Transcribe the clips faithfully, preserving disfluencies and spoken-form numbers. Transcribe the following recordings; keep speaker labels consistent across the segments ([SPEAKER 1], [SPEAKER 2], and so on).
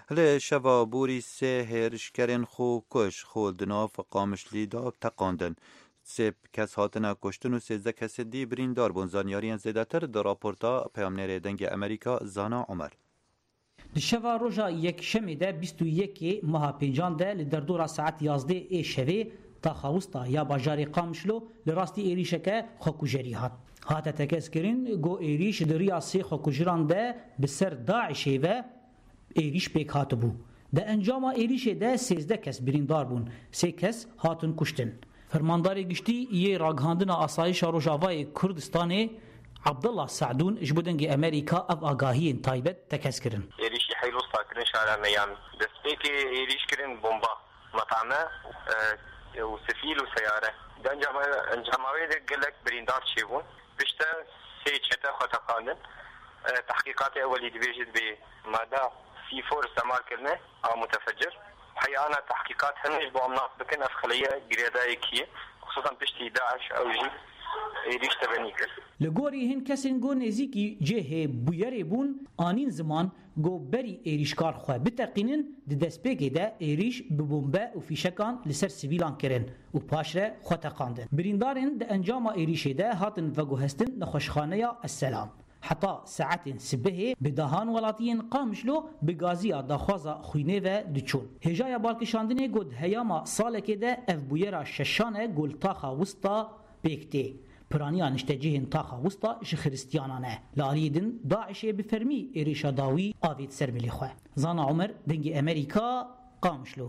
[SPEAKER 1] هل شوا بوری سه هرشکرین خو کش خولدنا فقامش لیدا تقاندن سه کس هاتنا کشتن و سیزده کس دی بریندار بون زانیاریان زیداتر در راپورتا پیامنر دنگ امریکا زانا عمر.
[SPEAKER 2] شوا روژا یک شمیده بیست و یک ماه پنجان ده لدردورا ساعت یازده ای شوی تا خواستا یا باجاری قامشلو لراستی ایریشکه خوکوژری هات. هات تکس کرین گو ایریش دریا سی خوکوژران ده بسر داعشی و ایریش پیک هات بو. ده انجام ایریش ده سیزده کس بریندار بون، سی کس هاتن کشتن. فرمانداری گشتی یه راگهاندن آسایش روژاوای کردستان عبدالله سعدون جبودنگ امریکا اف آگاهی تایبت تکس کرن.
[SPEAKER 3] ایریش حیلو ساکرین شهر میامی. دسته که ایریش کرن بمبا مطعمه و سفیل و سیاره. دنجام انجاماوی ده گلک بریندار چی بون. بشته سی چته خطا قاندن. تحقیقات اولی دیویجد به ماده سی فور استعمال کرنه او متفجر. حیانا تحقیقات هنش با امناط بکن اف خلیه گریدای کیه خصوصا پشتی داعش او جی ایریش تبنی کرد.
[SPEAKER 2] لگوری هن کسین گو نزیکی جه بویری بون آنین زمان گو بری ایریشکار خواه بتقینن ده دسپیگی ده ایریش ببومبه و فیشکان لسر سیویلان کرن و پاشره خواه تقاندن. بریندارن ده انجام ایریشی ده هاتن و گو هستن نخوشخانه یا السلام. حتی ساعت سبه بدهان ولاتین قامشلو بگازیا داخوازا خوینه و دچون. هجای بالکشاندنه گود هیاما سال که ده اف بویرا ششانه گل تاخا وسطا بیکته. پرانیان اشتجیهن تاخا وسطا شخرستیانانه. لالیدن داعشه بفرمی ایریشا داوی آوید سرملی خواه. زانا عمر دنگ امریکا قامشلو.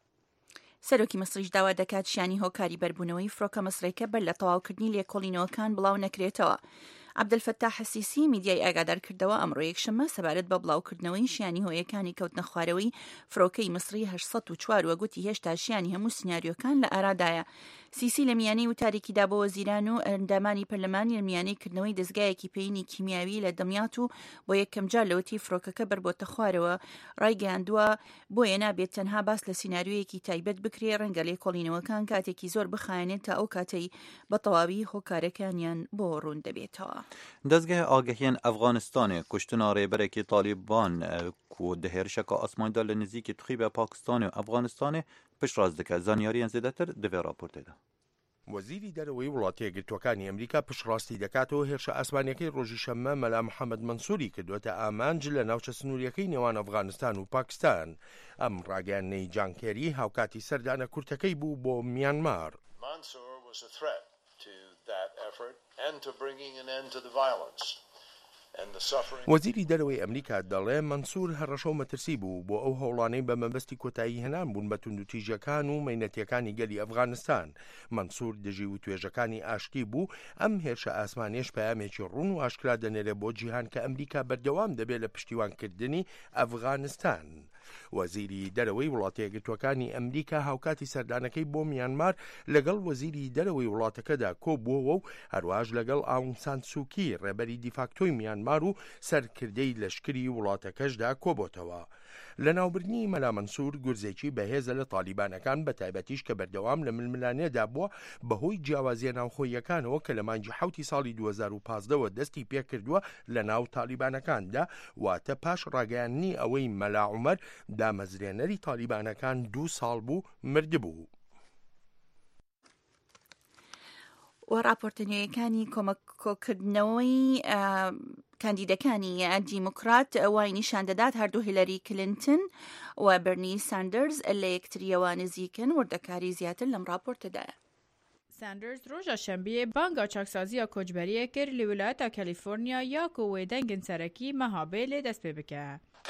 [SPEAKER 4] سەرۆکی مەسریش داوا دەکات شیانی هۆکاری بەربوونەوەی فڕۆکە مەسرەیەکە بەر لە تەواوکردنی لێکۆڵینەوەکان بڵاو نەکرێتەوە. عەبدولفەتاح السیسی میدیای ئاگادار کردەوە ئەمڕۆ یەکشەممە سەبارەت بە بڵاوکردنەوەی شیانی هۆیەکانی کەوتنە خوارەوەی فڕۆکەی مەسری هەشت سەد و چوار وە گوتی هێشتا شیانی هەموو سناریۆکان لە ئارادایە. سیسی لە میانەی وتارێکیدا بۆ وەزیران و ئەندامانی پەرلەمانی لە میانەیکردنەوەی دەستگایەکی پێینی کیمیاوی لە دەمیات و بۆ یەکەم جار لەوەتی فڕۆکەکە بەربۆتە خوارەوە ڕایگەیاندووە بۆیە نابێت تەنها باس لە سیناریۆیەکی تایبەت بکرێ ڕەنگە لێکۆڵینەوەکان کاتێکی زۆر بخایێنێت تا ئەو کاتەی بە تەواوی هۆکارەکانیان بۆ ڕوون دەبێتەوە.
[SPEAKER 1] دەستگای ئاگەهیان ئەفغانستانê کشتنا rêberekî Talîban ku di hêrişeka asmanî da li nizîkî Tuxîba Pakistanê û Efxanistanê piştrast dike. Zaniyariyên zêdetir di vê raportê de.
[SPEAKER 5] وەزیری دەرەوەی وڵاتە یەکگرتووەکانی ئەمریکا پشتڕاستی دەکاتەوە هێرشە ئاسمانیەکەی ڕۆژی شەممە مەلا محەممەد منسووری کردوێتە ئامانج لە ناوچە سنووریەکەی نێوان ئەفغانستان و پاکستان. ئەم ڕاگەیاندنەی جانکێری هاوکاتی سەردانە کورتەکەی بوو بۆ میانمار. وەزیری دەرەوەی ئەمریکا دەڵێ منسوور هەڕەشە و مەترسی بوو بۆ ئەو هەوڵانەی بە مەبەستی کۆتایی هێنان بوون بە توندوتیژەکان و مەینەتیەکانی گەلی ئەفغانستان. منسوور دژی و توێژەکانی ئاشتی بوو ئەم هێرشە ئاسمانیش پەیامێکی ڕوون و ئاشکرا دەنێرێ بۆ جیهان کە ئەمریکا بەردەوام دەبێت لە پشتیوانکردنی ئەفغانستان. وەزیری دەرەوەی وڵاتە یەکگرتووەکانی ئەمریکا هاوکاتی سەردانەکەی بۆ میانمار لەگەڵ وەزیری دەرەوەی وڵاتەکەدا کۆبووەوە و هەروەش لەگەڵ ئاون سان سووکی ڕێبەری دیفاکتۆی میانمار و سەرکردەی لەشکری وڵاتەکەشدا کۆبۆتەوە. لە ناوبردنی مەلا منسوور گورزێکی بەهێزە لە تالیبانەکان بە تایبەتیش کە بەردەوام لە ململانێدا بووە بەهۆی جیاوازیە ناوخۆییەکانەوە کە لە مانگی حوتی ساڵی دوو هەزار و پانزدەوە دەستی پێکردووە لە ناو تالیبانەکاندا واتە پاش ڕاگەیاندنی ئەوەی مەلا عومەر دامەزرێنەری تالیبانەکان دوو ساڵ بوو مردبوو.
[SPEAKER 4] و راپۆرتنیەکانی کۆمەکۆکردنەوەی کاندیدەکانی دیموکرات وای نیشان دەدات هەردوو هیلەری کلینتن و بەرنی ساندرز لە یەکتریەوە نزیکن وردەکاری زیاتر لەم راپۆرتەدایە.
[SPEAKER 6] ساندرز ڕۆژە شەمبیە بانگا چاکسازیە کۆچبەریە کرد لە ویلایەتە کالیفۆرنیا یاکۆ وێ دەنگن سەرەکی مەهابێ لێ دەست پێ بکە.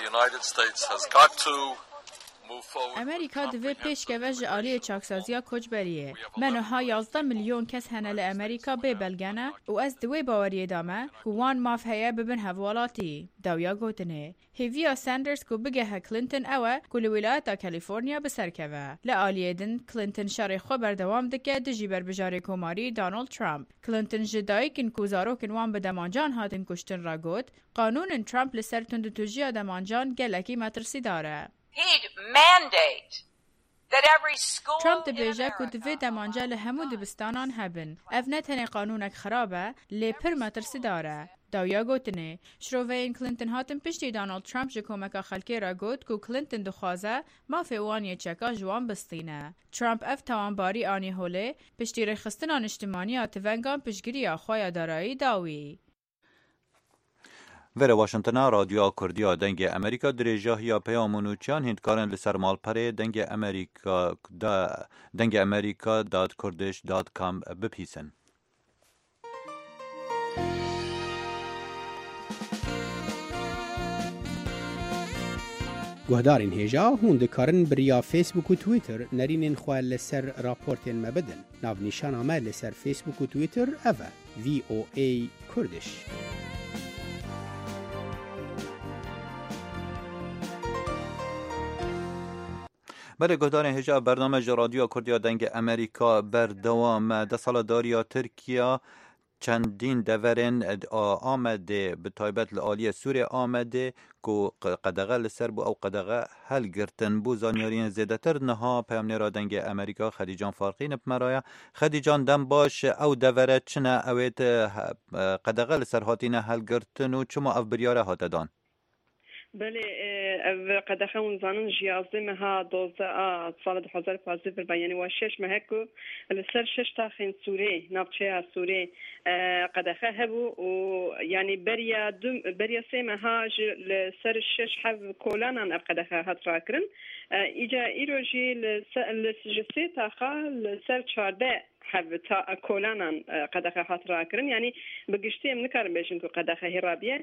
[SPEAKER 6] ئەمریکا دەوێت پێشکەوە ji aliyê çaksazîya koçberiyê. Me niha yazda milyon kes hene li Amerîka bê belgene û ez di wê baweriyê de me ku wan mav heye bibin hevwelatî. Dawiya gotinê. Hêviya Sanders ku bigehe Clinton ew e ku li wîlayeta Kalîforniya bi ser keve. Li aliyê din Clinton şerê xwe berdewam dike dijî berbijarê komarî Donald Trump. Clinton ji dayîkên ku zarokên wan bi demancan hatin kuştin re got, qanûnên Trump li ser tundutûjiya demancan gelekî metirsîdar e. Trump dibêje ku divê demanca li hemû dibistanan hebin. Ev ne tenê qanûnek xerab e, lê pir metirsîdar e. داویا گوتنه شروین کلینتون هاتن پشتی دانالد ترامپ جه کمکا خلکی را گوت که کلینتون دخوازه ما فیوانی چکا جوان بستینه. ترامپ اف توانباری آنی هوله پشتی رخستن آن اجتماعی آتونگان پشگیری آخوای دارایی داوی.
[SPEAKER 1] وره واشنطن رادیو کردیا دنگ امریکا درجه یا پیامونوچان هندکارن لسر مالپره دنگ امریکا دا دنگ امریکا دات کردش دات کام بپیسن.
[SPEAKER 7] گهدارین هیجا هون دکارن بریا فیسبوک و تویتر نرینین خواه لسر راپورتین مبدن. ناو نشان آمد لسر فیسبوک و تویتر اوه وی او ای کردش.
[SPEAKER 1] برای گهدار هجا برنامه رادیو کردیا دنگ امریکا بردوام ده سال داریا ترکیه چندین دورن آمده به تایبت لعالی سوریه آمده که قدغه لسر بو او قدغه هل گرتن بو زانیارین زیده تر نها پیامنی را دنگ امریکا خدیجان فارقی نپمرایا. خدیجان دم باش او دوره چنه اوید قدغه لسر هاتینه هل گرتن و چما او بریاره هاتدان؟
[SPEAKER 8] بله قد خون زانن جیازده مها دوزده آ سال دو هزار پانزده بر بیانی و شش مهکو لسر شش تاخین سوره نبچه سوره قد خه هبو و یعنی بریا دم بریا سه مها لسر شش حب کولانان اب قد خه هات راکرن ایجا ایروجی لسجسه تاخا لسر چارده حب تا کولانان قدخه خاطر کردن یعنی بگشتی من کارم بیشتر که قدخه هرابیه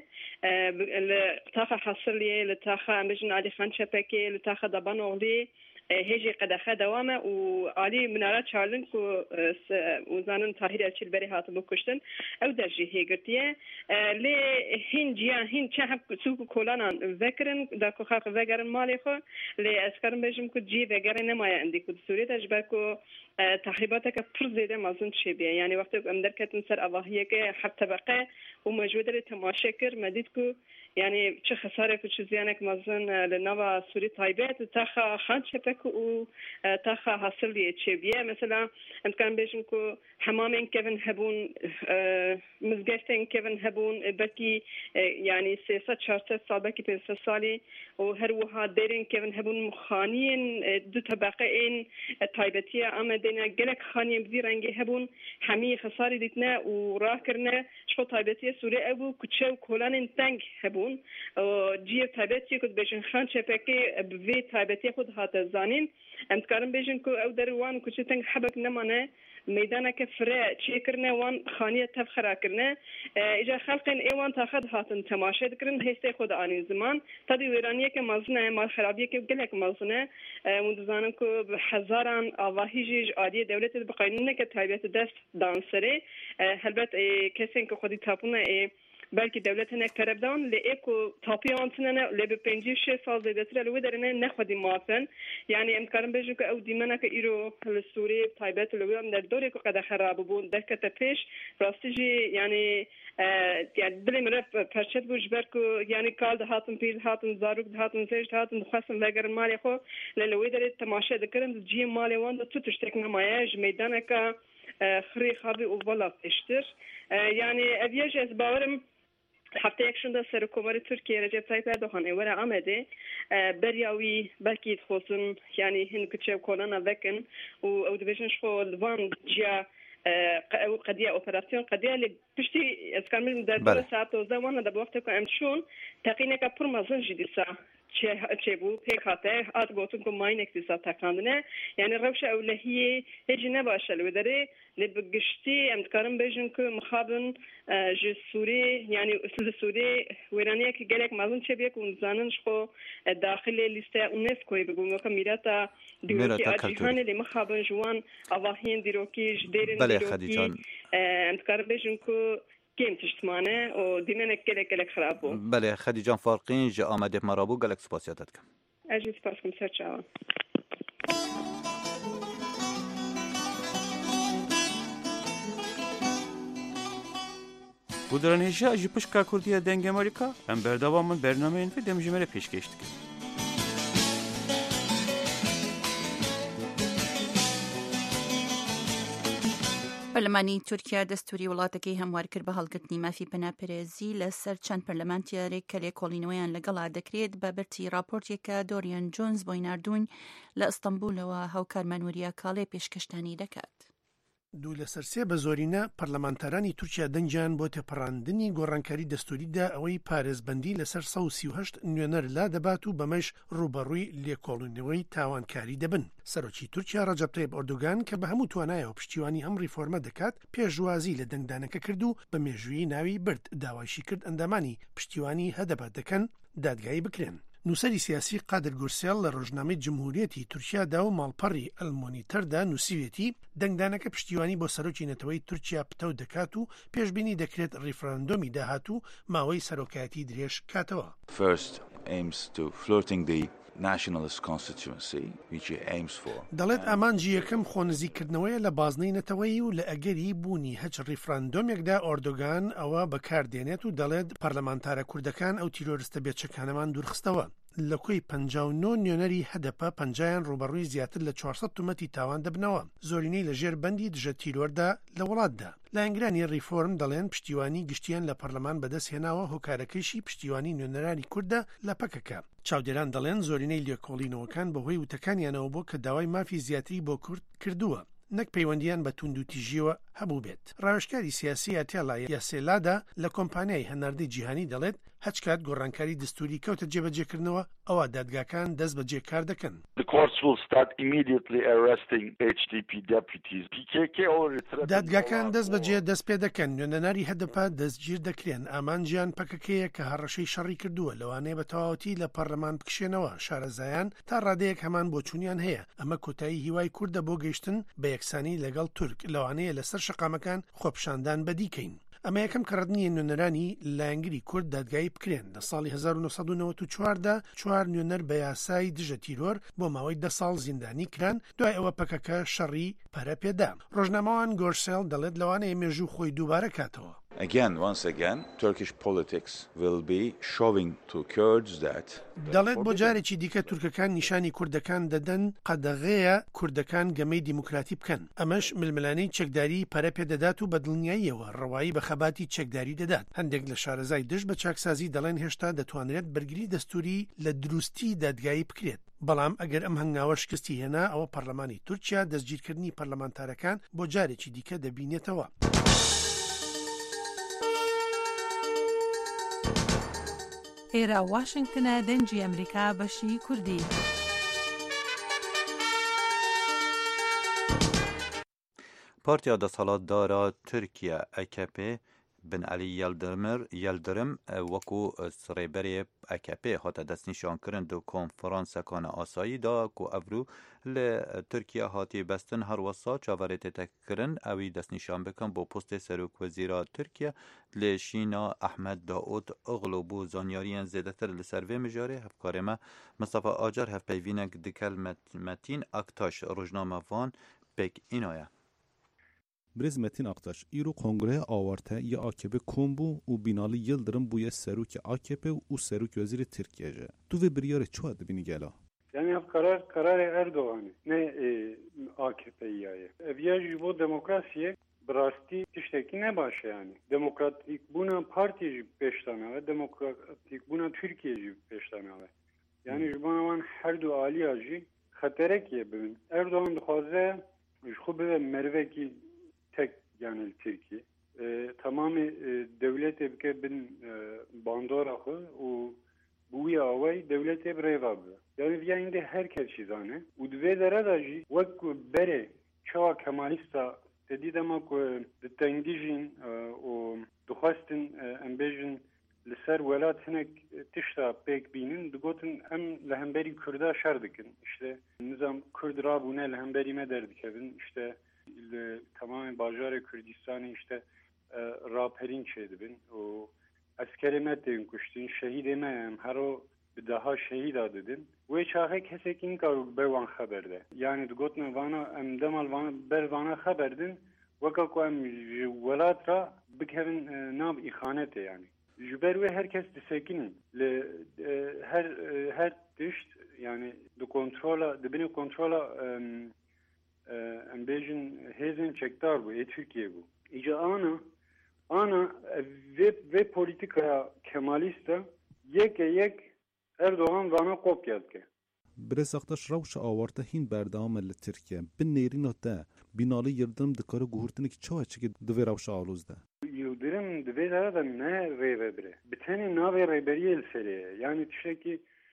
[SPEAKER 8] لطاخه حصلیه لطاخه امروزن علی خان شپکی لطاخه دبان اولی هجی قدخه دوامه و علی منارات چارلن که وزانن تاهیر الچیل بری هات بکشتن او درجی هیگرتیه لی هین جیا هین چه هم سوق کولانان ذکرن دا که خاک ذکرن مالی خو لی اسکرم بیشتر که جی ذکرن نمایا اندی که سوریت اجبار که تحریباتك پر زیاده مازن شبیه یعنی وقتی که امدر کتن سر اواهیه که هر طبقه و موجود ری تماشا کر مدید که یعنی چه خساره که چه زیانک مازن لنوا سوری تایبت تاخا خان شپک و تاخا حاصلی شبیه مثلا امکان بیشم که حمامین کفن هبون مزگشتین کفن هبون بکی یعنی سیصد چهارصد سال بکی پنجصد سالی و هر وها دیرین کفن هبون مخانین دو طبقه این تایبتیه آمد دینا گلک خانیم زیرنگی هبون همی خساری دیتنا و راه کرنه شو تایبتی سوری ابو کچه و کلان تنگ هبون جیب تایبتی کد بیشن خان چپکی بوی تایبتی خود هات زانین امتکارم بیشن که او در وان کچه تنگ حبک نمانه میدانه که فره چی کرنه وان خانیه تفخرا کرنه اجا خلقین ایوان تاخد هاتن تماشا کرن هسته خود آنین زمان تا دی ویرانیه که مازنه مال خرابیه که گلک مازنه مندزانم که هزاران آواهیجیج عالی دولت بقاینونه که تایبت دست دانسره هلبت کسین که خودی تاپونه بلکه دولت نه کربدان لیکو تاپیان تنه لی به پنجی شش سال زیادتر لوی درنه نخودی مافن یعنی امکان بیشتر که او دیمنه که ایرو لسوری تایبت لوی در دوره که قد خراب بود دکت پیش راستیجی یعنی یعنی دلی مرف پرچت بوج برکو یعنی کال هاتن پیل هاتن زاروک هاتن زیج هاتن خواستن وگر مالی خو لوی در تماشا دکرن جی مالی وان تو تشتک نمایش میدانه که خری خابی و بالا پیشتر یعنی اویج از باورم هفته یک شنبه سرکوبر ترکیه رجب طیب اردوغان ایوره آمده بریاوی بلکه خصوصا یعنی هن کچه کلانا وکن و او دویشنش خو لوان جیا او قضیه اپراسیون قضیه لی پشتی از کامل در دو ساعت و زمان در وقت که امشون تقینه که پر مازن جدیسا چه چه بو پیک هاته آت گوتون که ماین اقتصاد تکاندنه یعنی روش اولهیه هیچ نباشه لو داره لبگشتی امتکارم بیشن که مخابن جسوری یعنی اصل سوری ویرانیه که گلک مازن چه بیه که زاننش خو داخل لیست اونسکوی بگم که میراتا دیروکی آجیهانه لی مخابن جوان آواهین دیروکی جدیرن دیروکی امتکارم بیشن که کیم تشتمانه و دیمنه گلک گلک خراب بود.
[SPEAKER 1] بله خدیجان فارقین جا آمده مرابو گلک سپاسیاتت کم.
[SPEAKER 8] اجی سپاس کم سر چاوان.
[SPEAKER 9] بودران هیچه اجی پشکا کردیه دنگ امریکا هم بردوامن برنامه این فیدم جمعه پیشکشت کرد.
[SPEAKER 4] بله پەرلەمانی تورکیا دەستوری وڵاتەکەی هەموار کرد بە هەڵگرتنی مافی پەناپەرێزی لەسەر چەند پەرلەمانتیارێک کە لێکۆڵینەوەیان لەگەڵا دەکرێت بە برتی راپۆرتێکە دۆریان جۆنز بۆی ناردوون لە ئەستەمبولەوە هاوکار مانوریە کاڵێ پێشکەشتانی دەکات.
[SPEAKER 10] دوو لەسەر سێ بە زۆرینە پەرلەمانتارانی تورکیا دەنجیان بۆ تێپەڕاندنی گۆڕانکاری دەستوریدا ئەوەی پارێزبەندی لەسەر سەد و سی و هەشت نوێنەر لا دەبات و بەمەش ڕوبەڕووی لێکۆڵینەوەی تاوانکاری دەبن. سەرۆکی تورکیا ڕەجەب تایب ئەردۆگان کە بە هەموو توانایەوە پشتیوانی ئەم ریفۆرمە دەکات پێشوازی لە دەنگدانەکە کرد و بە مێژووی ناوی برد داوایشی کرد ئەندامانی پشتیوانی هەدەبات دەکەن دادگایی بکرێن. نووسری سیاسی قادر گورسێل لە ڕۆژنامەی جمهوریەتی تورکیادا و ماڵپەڕی ئەلمۆنیتەردا نووسیوێتی دەنگدانەکە پشتیوانی بۆ سەرۆکی نەتەوەی تورکیا پتە دەکات و پێشبینی دەکرێت ڕیفرەندۆمی داهات و ماوەی سەرۆکایەتی درێژ کاتەوە.
[SPEAKER 11] nationalist constituency which it aims for.
[SPEAKER 10] دەڵێت ئامانجی یەکەم خۆنزیکردنەوەیە لە بازنەی نەتەوەی و لە ئەگەری بوونی هەچ ریفرەندۆمێکدا ئۆردۆگان ئەوە بەکاردێنێت و دەڵێت پەرلەمانتارە کوردەکان ئەو تیرۆریستە بێچەکانەمان دوورخستەوە. لە کۆی پەنجاو و نۆ نوێنەری هەدەپە پەنجایان ڕوبەڕووی زیاتر لە چوارسەد تومەتی تاوان دەبنەوە، زۆرینەی لە ژێر بەندی دژە تیرۆردا لە وڵاتدا. لایەنگرانی ریفۆرم دەڵێن پشتیوانی گشتیان لە پەرلەمان بەدەست هێناوە هۆکارەکەیشی پشتیوانی نوێنەرانی کووردە لە پەکەکە. چاودێران دەڵێن زۆرینەی لێکۆڵینەوەکان بەهۆی وتەکانیانەوە بۆ کە داوای مافی زیاتری بۆ کورد کردووە، نەک پەیوەندیان بە توند و تیژیەوە هەبوو بێت. ڕاوێژکاری سیاسی ئاتێڵای یاسێلادا لە کۆمپانیای هەناردەی جیهانی دەڵێت هەچ کات گۆڕانکاری دەستوری کەوتە جێبەجێکردنەوە ئەوە دادگاکان دەست بەجێ کار دەکەن. دادگاکان دەست بەجێ دەست پێ دەکەن، نوێنەرانی هەدەپە دەستگیر دەکرێن، ئامانجیان پەکەکەیە کە هەڕەشەی شەڕی کردووە لەوانەیە بە تەواوەتی لە پەرلەمان بکشێنەوە. شارەزایان تا ڕادەیەک هەمان بۆ چوونیان هەیە. ئەمە کۆتایی هیوای کووردە بۆ گەیشتن بە یەکسانی لەگەڵ تورک، لەوانەیە لەسەر شەقامەکان خۆپشاندان بەدیکەین. ئەمە یەکەم کەڕەدنیە نوێنەرانی لایەنگری کورد دادگایی بکرێن. لە ساڵی هەزار و نۆسەد و نەوەت و چواردا چوار نوێنەر بە یاسای دژە تیرۆر بۆ ماوەی دە ساڵ زیندانی کران، دوای ئەوە پەکەکە شەڕی پەرە پێدا. ڕۆژنامەوان گۆرسێل دەڵێت لەوانەیە مێژوو خۆی دووبارە کاتەوە.
[SPEAKER 11] Again, once again, Turkish politics will be showing to Kurds that
[SPEAKER 10] دەڵێت بۆ جارێکی دیکە تورکەکان نیشانی کوردەکان دەدەن قەدەغەیە کوردەکان گەمەی دیموکراتی بکەن. ئەمەش ململانەی چەکداری پەرە پێدەدات و بەدڵنیاییەوە ڕەوایی بە خەباتی چەکداری دەدات. هەندێک لە شارەزای دژ بە چاکسازی دەڵێن هێشتا دەتوانرێت بەرگری دەستوری لە دروستی دادگایی بکرێت. بەڵام ئەگەر ئەم هەنگاوە شکستی هێنا ئەوە پەرلەمانی تورکیا دەستگیرکردنی پەرلەمانتارەکان بۆ جارێکی دیکە دەبینێتەوە.
[SPEAKER 12] ئێرە واشنگتنە دەنجی ئەمریکا بەشی کوردی.
[SPEAKER 1] پارتیا دەسەڵاتدارە تورکیا ئە کێ پێ بن علی یەلدرم وەکو سڕێبەرێ ئە کێ پێ هاتە دەستنیشانکردن دو کۆنفرانسەکانە ئاساییدا و ئەڤرو لە تورکیا هاتی بەستن هەروەسا چاوەڕێتێتەکردن ئەوی دەستنیشان بکەن بۆ پۆستێ سەرۆکوەزیرا تورکیا لێ شینا ئەحمەد داود ئۆغڵو بوو زانیاریان زێدەتر لەسەر vê mijarê hevkarê Mustafa Acar hevpeyvînek dikel Metin Aktaş rojname van pêk înaya.
[SPEAKER 13] Brez Metin Aktaş, îro Kongreya Awarte ya A K P Kombu û Binali Yıldırım bûye serokê A K P û serokvezîrê Tirkiye je. Tu vê biryarê çi dibînî gela?
[SPEAKER 14] Yani ev karar kararê Erdoganê ne A K P'ye. Ev ya ji bo demokrasiye bi rastî tiştekî ne baş e yani. Demokratik bûna partiyê jî pêştanawe, demokratik bûna Tirkiye jî pêştanawe. Yani ji bo wan her du aliya jî xeterekê bibin. Erdogan dixwaze ji xwe bibe mervekî tek yani Türkiye. E, tamamı e, devlete bike bin e, bandora xwe û bûya away devlete birêva be. Yani viyayinde herkes çizane. û divê dere da jî wek berê çawa kemalîsta tedî dema ku di tengî jîn û dixwastin em bêjin li ser welat hinek tişta pêk bînin digotin em li hemberî Kurda şer dikin. İşte nizam Kurd rabûne li hemberî me derdikevin. İşte tamamen Bajarê Kurdistanê işte e, raperîn çêdibin û eskerê me tên kuştin, şehîdê me em hero bi daha şehîda didin. Wê çaxê kesekî nikaro ber wan xeber de. Yani digotin vana em demal vana ber vana xeber din weka ku em ji welat ra bikevin nav îxanetê yani. Ji ber wê herkes disekinin li her her tişt yani di kontrola dibinê kontrola ام بیژن هیزن چکدار بو ای ترکیه بو ایجا آنا آنا و و پولیتیکا کمالیست یک یک اردوغان وانا قوب کرد که
[SPEAKER 13] برساختش روش آورده هین بردام ل ترکیه بن نیرین تا بینالی یردم دکار گوهرتنی که چه چه دوی روش آلوز ده
[SPEAKER 14] یودرم دوی داره ده نه ریوه بره بتنی ناوی ریبریه السریه یعنی تشکی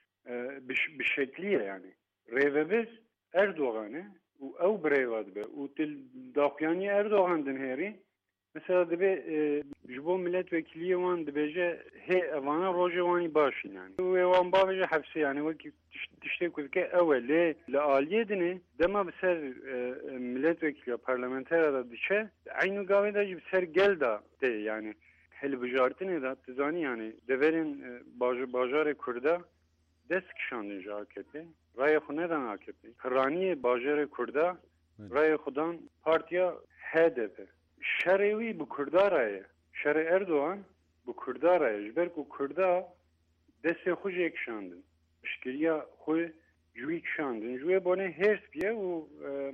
[SPEAKER 14] بشکلیه یعنی ریوه بز اردوغانه و او بریواد به و تل داخیانی اردوغان دن هری مثلا دبی جبو ملت وکیلی وان دبیجه هی اوانا روژه وانی باشین یعنی و وان باوجه حفظی یعنی وکی تشتی کد که اولی لعالیه دنه دما بسر ملت وکیلی پارلمانتر دا دیشه عینو گاوی دا جی بسر گل دا ده یعنی هل بجارتنه دا تزانی یعنی دورین باجار کرده دست کشاندن جا آکپی رای خونه دن آکپی کرانی باجار کرده رای خودان پارتیا هدفه شرعی bu Kurdara, şer Erdoğan bu Kurdara, jber ku Kurda deste xuj ekşandın. Şkiriya xu juy ekşandın. Juy bone herspiye u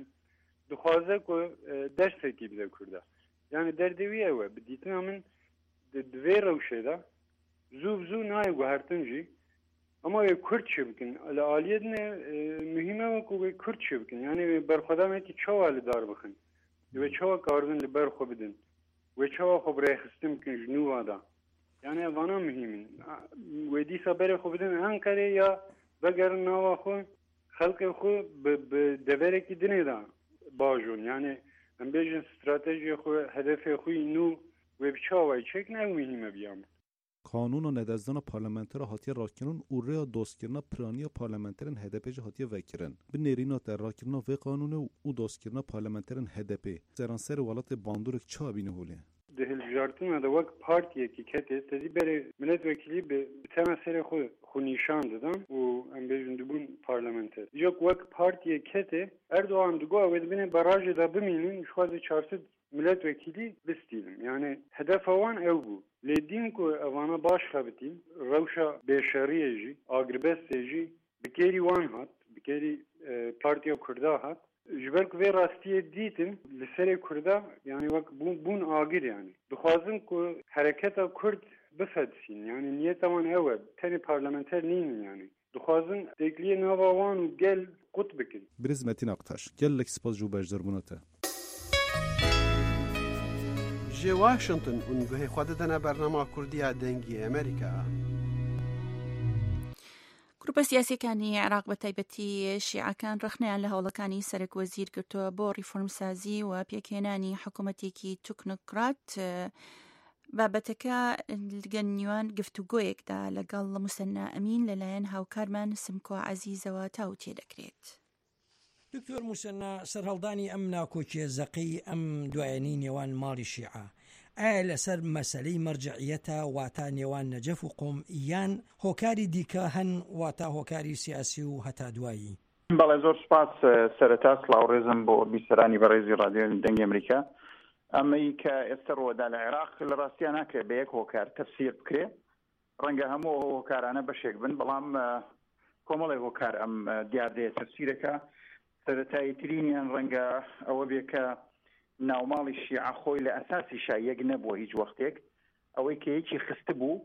[SPEAKER 14] dixwaze ku dersekî bide Kurda. Yani derdeviye ew bidîtin min divê rewşê de zû zû nayê guhertin jî ama wê Kurd çêbikin. Li aliyê ne mühim e ku wê Kurd çêbikin. Yani wê berxweda mekî çawa li dar bixin. و چه کارون لبر خو بدن و چه خو برای خستم کن جنوب دا یعنی وانا مهمن و دی سبر خو بدن انکره یا بگر نوا خو خلق خو به دوره کی دنه دا باجون یعنی ام بیژن استراتژی خو هدف خو نو و بچه وای چک نه مهمه بیام
[SPEAKER 13] قانون و ندازدان پارلمانتر هاتی راکنون او ریا دوستکرنا پرانی پارلمانترین هدپی هاتی وکرن به نیرینا در راکننا و قانون او دوستکرنا پارلمانترین هدپی سرانسر ولات باندورک چا بینه هوله
[SPEAKER 14] دهل جارتون دا وک پارتیه کی کته تزی بره ملت وکیلی به تمثیل خو خونیشان دادن و ام بیژن دبون پارلمانتر yok وک پارتیه کته اردوغان دگو و ببینه باراج دا بمینن شواز چهارصد milletvekili listedim. Yani hedef avan ev bu. Ledin ku avana baş xabitin, rewşa beşeriye jî, agribestê jî, bikêrî wan hat, bikêrî Partiya Kurda hat. Ji ber ku vê rastiyê dîtin, li serê Kurda, yani wek bûn agir yani. Dixwazin ku hereketa Kurd bifedisîn. Yani niyeta wan ew e, tenê parlamenter nînin yani. Dixwazin têkiliyê nava wan û gel qut bikin.
[SPEAKER 13] Birêz Metin Aktaş, gelek spas jû bejdarbûna te.
[SPEAKER 7] جه واشنطن اونگوه خود دنه برنامه کردی دنگی امریکا.
[SPEAKER 4] گروپ سیاسیەکانی عێراق بە تایبەتی شیعەکان ڕخنیان لە هەوڵەکانی سەرک وەزیر گرتووە بۆ ریفۆرمسازی و پێکهێنانی حکوومەتێکی توکنۆکرات. بابەتەکە گەنیوان گفتوگۆیەکدا لەگەڵ موسەنا ئەمین لەلایەن هاوکارمان سمکۆ عەزیزەوە تاو تێدەکرێت.
[SPEAKER 15] دکتۆر موسەنا سەرهەڵدانی ئەم ناکۆکیە زەقی ئەم دوایەنی نێوان ماڵی شیعە ئایا لەسەر مەسەلەی مەرجعیەتە واتە نێوان نەجەف و قۆم یان هۆکاری دیکە هەن واتە هۆکاری سیاسی و هەتا دوایی؟
[SPEAKER 16] بەڵێ زۆر سپاس سەرەتا سڵاوڕێزم بۆ بیسەرانی بەڕێزی ڕادیۆ دەنگی ئەمریکا. ئەمەی کە ئێستا ڕۆدا لە عێراق لە ڕاستیان ناکرێت بە یەک هۆکار تەفسیر بکرێ، ڕەنگە هەموو هۆکارانە بەشێک بن، بەڵام کۆمەڵی هۆکار ئەم دیاردەیە تەفسیرەکە. سەرەتایی ترینیان ڕەنگە ئەوە بێ کە ناوماڵی شیعە خۆی لە ئەساسی شایەک نەبووە هیچ وەختێک، ئەوەی کە یەکی خستە بوو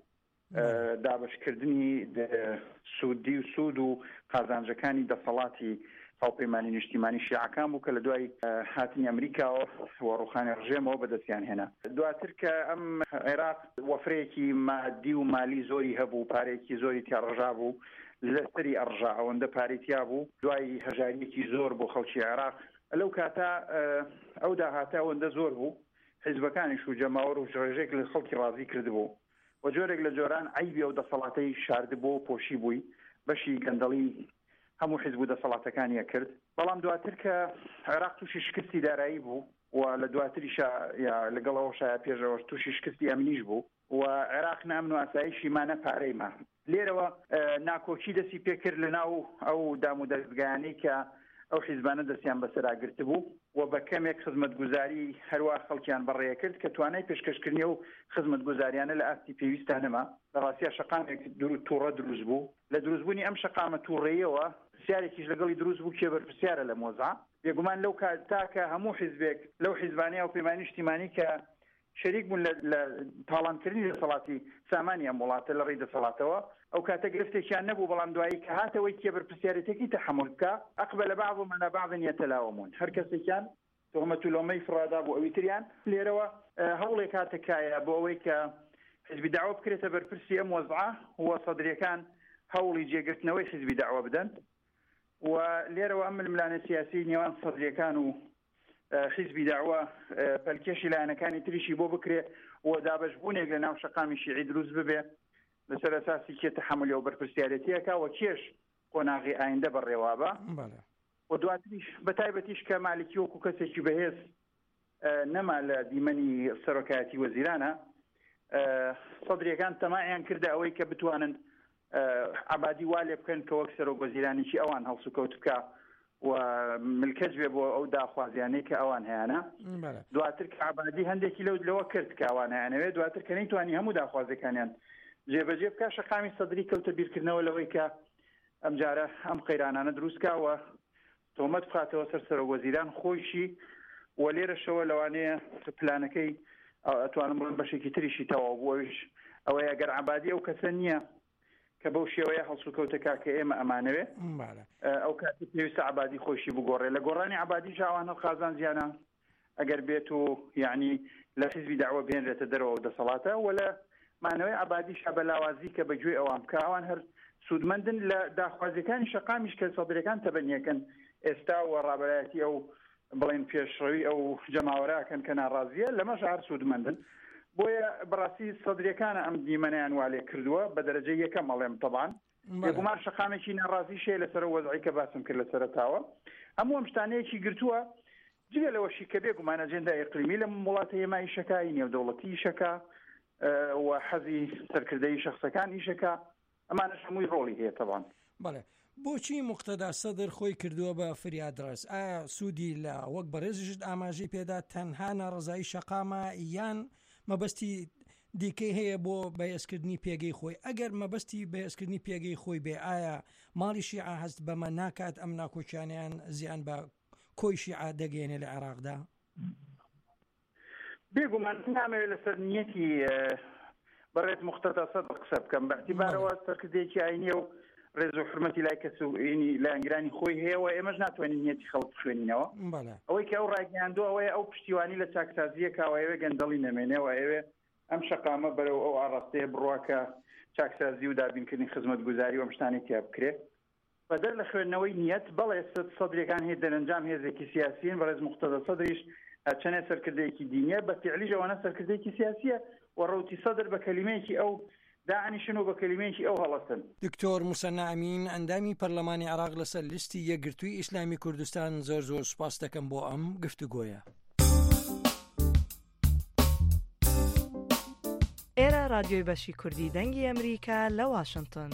[SPEAKER 16] دابشکردنی سوودی و سوود و قازانجەکانی دەسەڵاتی هاوپەیمانی نیشتیمانی شیعەکان بوو کە لە دوای هاتنی ئەمریکاوە و ڕوخانی ڕژێمەوە بەدەستیان هێنا. دواتر کە ئەم عێراق وەفرەیەکی مادی و مالی زۆری هەبوو، پارێکی زۆری تیا ڕژا بوو، لەسەری ئەڕژا ئەوەندە پارێتیا بوو، دوای هەژاریەکی زۆر بۆ خەڵکی عێراق. لەو کاتا ئەو داهاتە ئەوەندە زۆر بوو، حیزبەکانیش و جەماوەڕ و ڕێژێک لە خەڵکی ڕازی کردبوو و جۆرێک لە جۆران عیبی ئەو دەسەڵاتەی شاردبوو و پۆشی بووی، بەشی گەندەڵی هەموو حیزب و دەسەڵاتەکانیە کرد. بەڵام دواتر کە عێراق تووشی شکستی دارایی بوو و لە دواتریشە لەگەڵەوەشە پێشەوەش تووشی شکستی ئەمنیش بوو و عێراق نامن و ئاسایشی مانە پارەیمە. لێرەوە ناکۆکی دەستی پێکرد لە ناو ئەو دام و دەستگایانەی کە ئەو حیزبانە دەستیان بەسەراگرت بوو و بە کەمێک خزمەتگوزاری هەروە خەڵکیان بەڕێیە کرد کە توانای پێشکەشکردنی و خزمەتگوزاریانە لە ئاستی پێویستانەما. لە ڕاستیە شەقامێک تووڕە دروست بوو. لە دروستبوونی ئەم شەقامە تووڕێیەوە پرسیارێکیش لەگەڵی دروست بوو کێ بەرپرسیارە لە مۆزا. بێگومان لەو تاکە هەموو حیزبێک لەو حیزبانەیە و پەیمانی نیشتیمانی کە شەریک بوون لە تاڵانکردنی دەسەڵاتی سامانی ئەم وڵاتە لە ڕێی دەسەڵاتەوە ئەو کاتە گرفتێکیان نەبوو بەڵام دوایی کە هاتەوەی کێبەرپرسیارەتێکی تەحمل بکە ئەقبل بعضهم على بعض يتلاومون هەر کەسێکیان تهمەت لۆمەی فڕادا بۆ ئەوی تریان لێرەوە هەوڵێک هاتەکایە بۆ ئەوەی کە حزبی داوا بکرێتە بەرپرسی ئەم وەزعە هو سەدرەکان هەوڵی جێگرتنەوەی حزبی داوا بدەن و لێرەوە ئەم ململانە سیاسی نێوان سەدرەکان و حزبی داوا پەلکێشی لایەنەکانی تریشی بۆ بکرێ و دابەشبوونێک لە ناو شەقامی شیعی دروست ببێ لەسەر ئەساسی کێ تەحمل و بەرپرسیارەتیەکە و کێش قۆناغی ئایندە بەڕێوابە و دواتریش بەتایبەتیش کە مالکی وەکو کەسێکی بەهێز نەما لە دیمەنی سەرۆکایەتی وەزیرانە سەدرەکان تەماعیان کردە ئەوەی کە بتوانن عبادی وا لێ بکەن کە وەک سەرۆک وەزیرانێکی ئەوان هەڵسو کەوت بکە و ملکەج بێ بۆ ئەو داخوازیانەی کە ئەوان هەیەە دواتر کە عبادی هەندێکی لەو لەوە کرد کە ئەوان هەیەنەوێت دواتر کە نەیتوانی هەموو داخوازەکانیان جێبەجێ بکە شەقامی سەدری کەوتە بیرکردنەوە لەوەی کە ئەم جارە ئەم قەیرانانە دروستکەوە تۆمەت بخاتەوە سەر سەرۆک وەزیران خۆشی و لێرەشەوە لەوانەیە پلانەکەی ئەتوانم بڵێم بەشێکی تریشی تەواو بووەویش ئەوەیە گەر عبادی ئەو کەسە نییە کە بەو شێوەیە هەڵسوکەوتەکە کە ئێمە ئەمانەوێ ئەو کاتی پێویستە عبادی خۆشی بگۆڕێ لە گۆڕانی عبادی ژاوان هەڵ قازان زیانە ئەگەر بێت و یعنی لە حیزبی داوا بهێنرێتە دەرەوە دەسەڵاتە و لە مانەوەی عبادی شە بەلاوازی کە بەگوێ ئەوان بکە ئەوان هەر سوودمەندن لە داخوازیەکانی شەقامیش کە سەدرەکان تەبەنیەکەن ئێستا و ڕابەرایەتی ئەو بڵێن پێشڕەوی ئەو جەماوەراکەن کە ناڕازیە لەمەش هەر سوودمەندن بۆیە بەڕاستی سەدرەکانە ئەم دیمەنیان والێ کردووە بە دەرەجەی یەکەم مەڵێم تەبان بێگومان شەقامێکی ناڕازی شەیە لەسەر وەزعی کە باسم کرد لە سەرەتاوە هەموو ئەم شتانەیەکی گرتووە جگە لەوەشی کە بێگومان ئەجێندا ئیقلیمی لە وڵاتە ئێمە ئیشەکە نێودەوڵەتی ئیشەکە و حەزی سەرکردەی شەخصەکان ئیشەکە ئەمانەش هەمووی ڕۆڵی هەیە تەبان
[SPEAKER 15] بەڵێ بۆچی مقتەدا سەدر خۆی کردووە بە فریادڕست ئایا سوودی لە وەک بەڕێزیشت ئاماژەی پێدا تەنها ناڕزایی شەقامە یان مەبەستی دیکەی هەیە بۆ بەهێزکردنی پێگەی خۆی ئەگەر مەبەستی بەهێزکردنی پێگەی خۆی بێ ئایا ماڵی شیعە هەست بەمە ناکات ئەم ناکۆچیانیان زیان بە کۆی شیعە دەگەێنێ لە عێراقدا
[SPEAKER 16] بێگومان نامەوێت لەسەر نیەتی بەڕێت مقتەدا سەدر قسە بکەم بەعتیبارەوە سەرکردێکی ئاینیە و ڕێز و حرمەتی لای کەس و ئینی لایەنگرانی خۆی هەیە ئێمەش ناتوانین نیەتی خەڵک بخوێنینەوە ئەوەی کە ئەو ڕاگەیاندووە ئەوەیە ئەو پشتیوانی لە چاکسازیە کاوایەوە گەندەڵی نەمێنێەوە ئەوێ ئەم شەقامە بەرەو ئەو ئاڕاستەیە بڕواکە چاکسازی و دابینکردنی خزمەت گوزاری و ئەم شتانێکی بکرێت بەدەر لە خوێندنەوەی نیەت بەڵێ سەدرەکان هەیە دەرەنجام هێزێکی سیاسیین بەڕێز مقتەدا سەدریش چەنێ سەرکردەیەکی دینیە بە فعلیش ئەوانە سەرکردەیەکی سیاسیە و ڕوتی سەدر بە کەلیمەیەکی ئەو داعنیشن و بە کەلیمەیەکی ئەو هەڵەستن
[SPEAKER 15] دکتۆر موسەنا ئەمین ئەندامی پەرلەمانی عێراق لەسەر لیستی یەکگرتووی ئیسلامی کوردستان زۆر زۆر سوپاس دەکەم بۆ ئەم گفتوگۆیە.
[SPEAKER 12] ئێرە رادیۆی بەشی کوردی دەنگی ئەمریکا لە واشنگتن.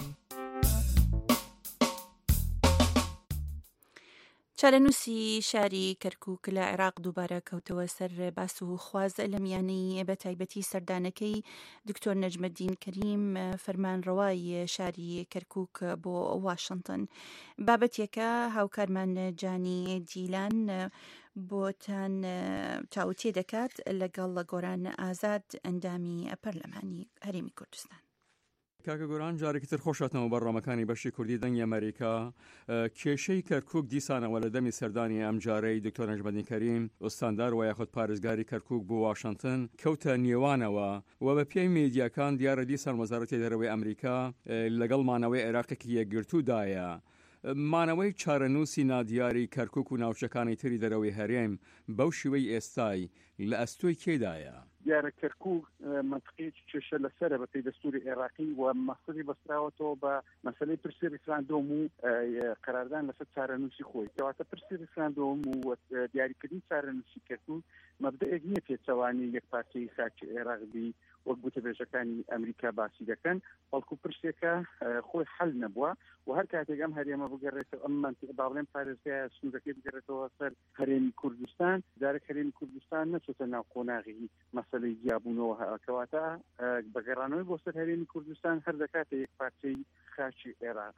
[SPEAKER 4] چارەنووسی شاری کەرکووک لە عێراق دووبارە کەوتەوە سەر باس و خواز لە میانەی بە تایبەتی سەردانەکەی دکتۆر نەجمەدین کەریم فەرمانڕەوای شاری کەرکووک بۆ واشنگتن. بابەتێکە هاوکارمان جانی دیلان بۆتان چاوتێ دەکات لەگەڵ لە گۆران ئازاد ئەندامی پەرلەمانی هەرێمی کوردستان.
[SPEAKER 17] کاکە گۆران جارێکی تر خۆشاتنەوە بەڕامەکانی بەشی کوردی دەنگی ئەمریکا. کێشەی کەرکووک دیسانەوە لە دەمی سەردانی ئەم جارەی دکتۆر نەجمەدین کەریم ئۆستاندار و یاخود پارێزگاری کەرکووک بۆ واشنگتن کەوتە نێوانەوە و بە پێی میدیاکان دیارە دیسان وەزارەتی دەرەوەی ئەمریکا لەگەڵ مانەوەی عێراقێکی یەکگرتوودایە. مانەوەی چارەنووسی نادیاری کەرکووک و ناوچەکانی تری دەرەوەی هەرێم بەو شێوەی ئێستای لە ئەستۆی کێدایە؟
[SPEAKER 18] دیارە کەرکووک منطقەیەکی کێشە لەسەرە بە پێی دەستوری عێراقی و مەقسەدی بەستراوەتەوە بە مەسەلەی پرسی ریفراندۆم و قەراردان لەسەر چارەنووسی خۆی. کەواتە پرسی ریفراندۆم و دیاریکردنی چارەنووسی کەرکووک مەبدەیەک نییە پێچەوانی یەک پارچەی خاکی عێراق بی وەک بوتەبێژەکانی ئەمریکا باسی دەکەن بەڵکو پرسێکە خۆی حل نەبووە و هەر کاتێک ئەم هەرێمە بگەڕێتەوە ئەم منتیقە باڵێن پارێزگایە سنوورەکەی بگەڕێتەوە سەر هەرێمی کوردستان جارێک هەرێمی کوردستان نەچۆتە ناو قۆناغی مەسەلەی جیابوونەوە کەواتە بەگەڕانەوەی بۆ سەر هەرێمی کوردستان هەر دەکاتە یەک پارچەی خاچی عێراق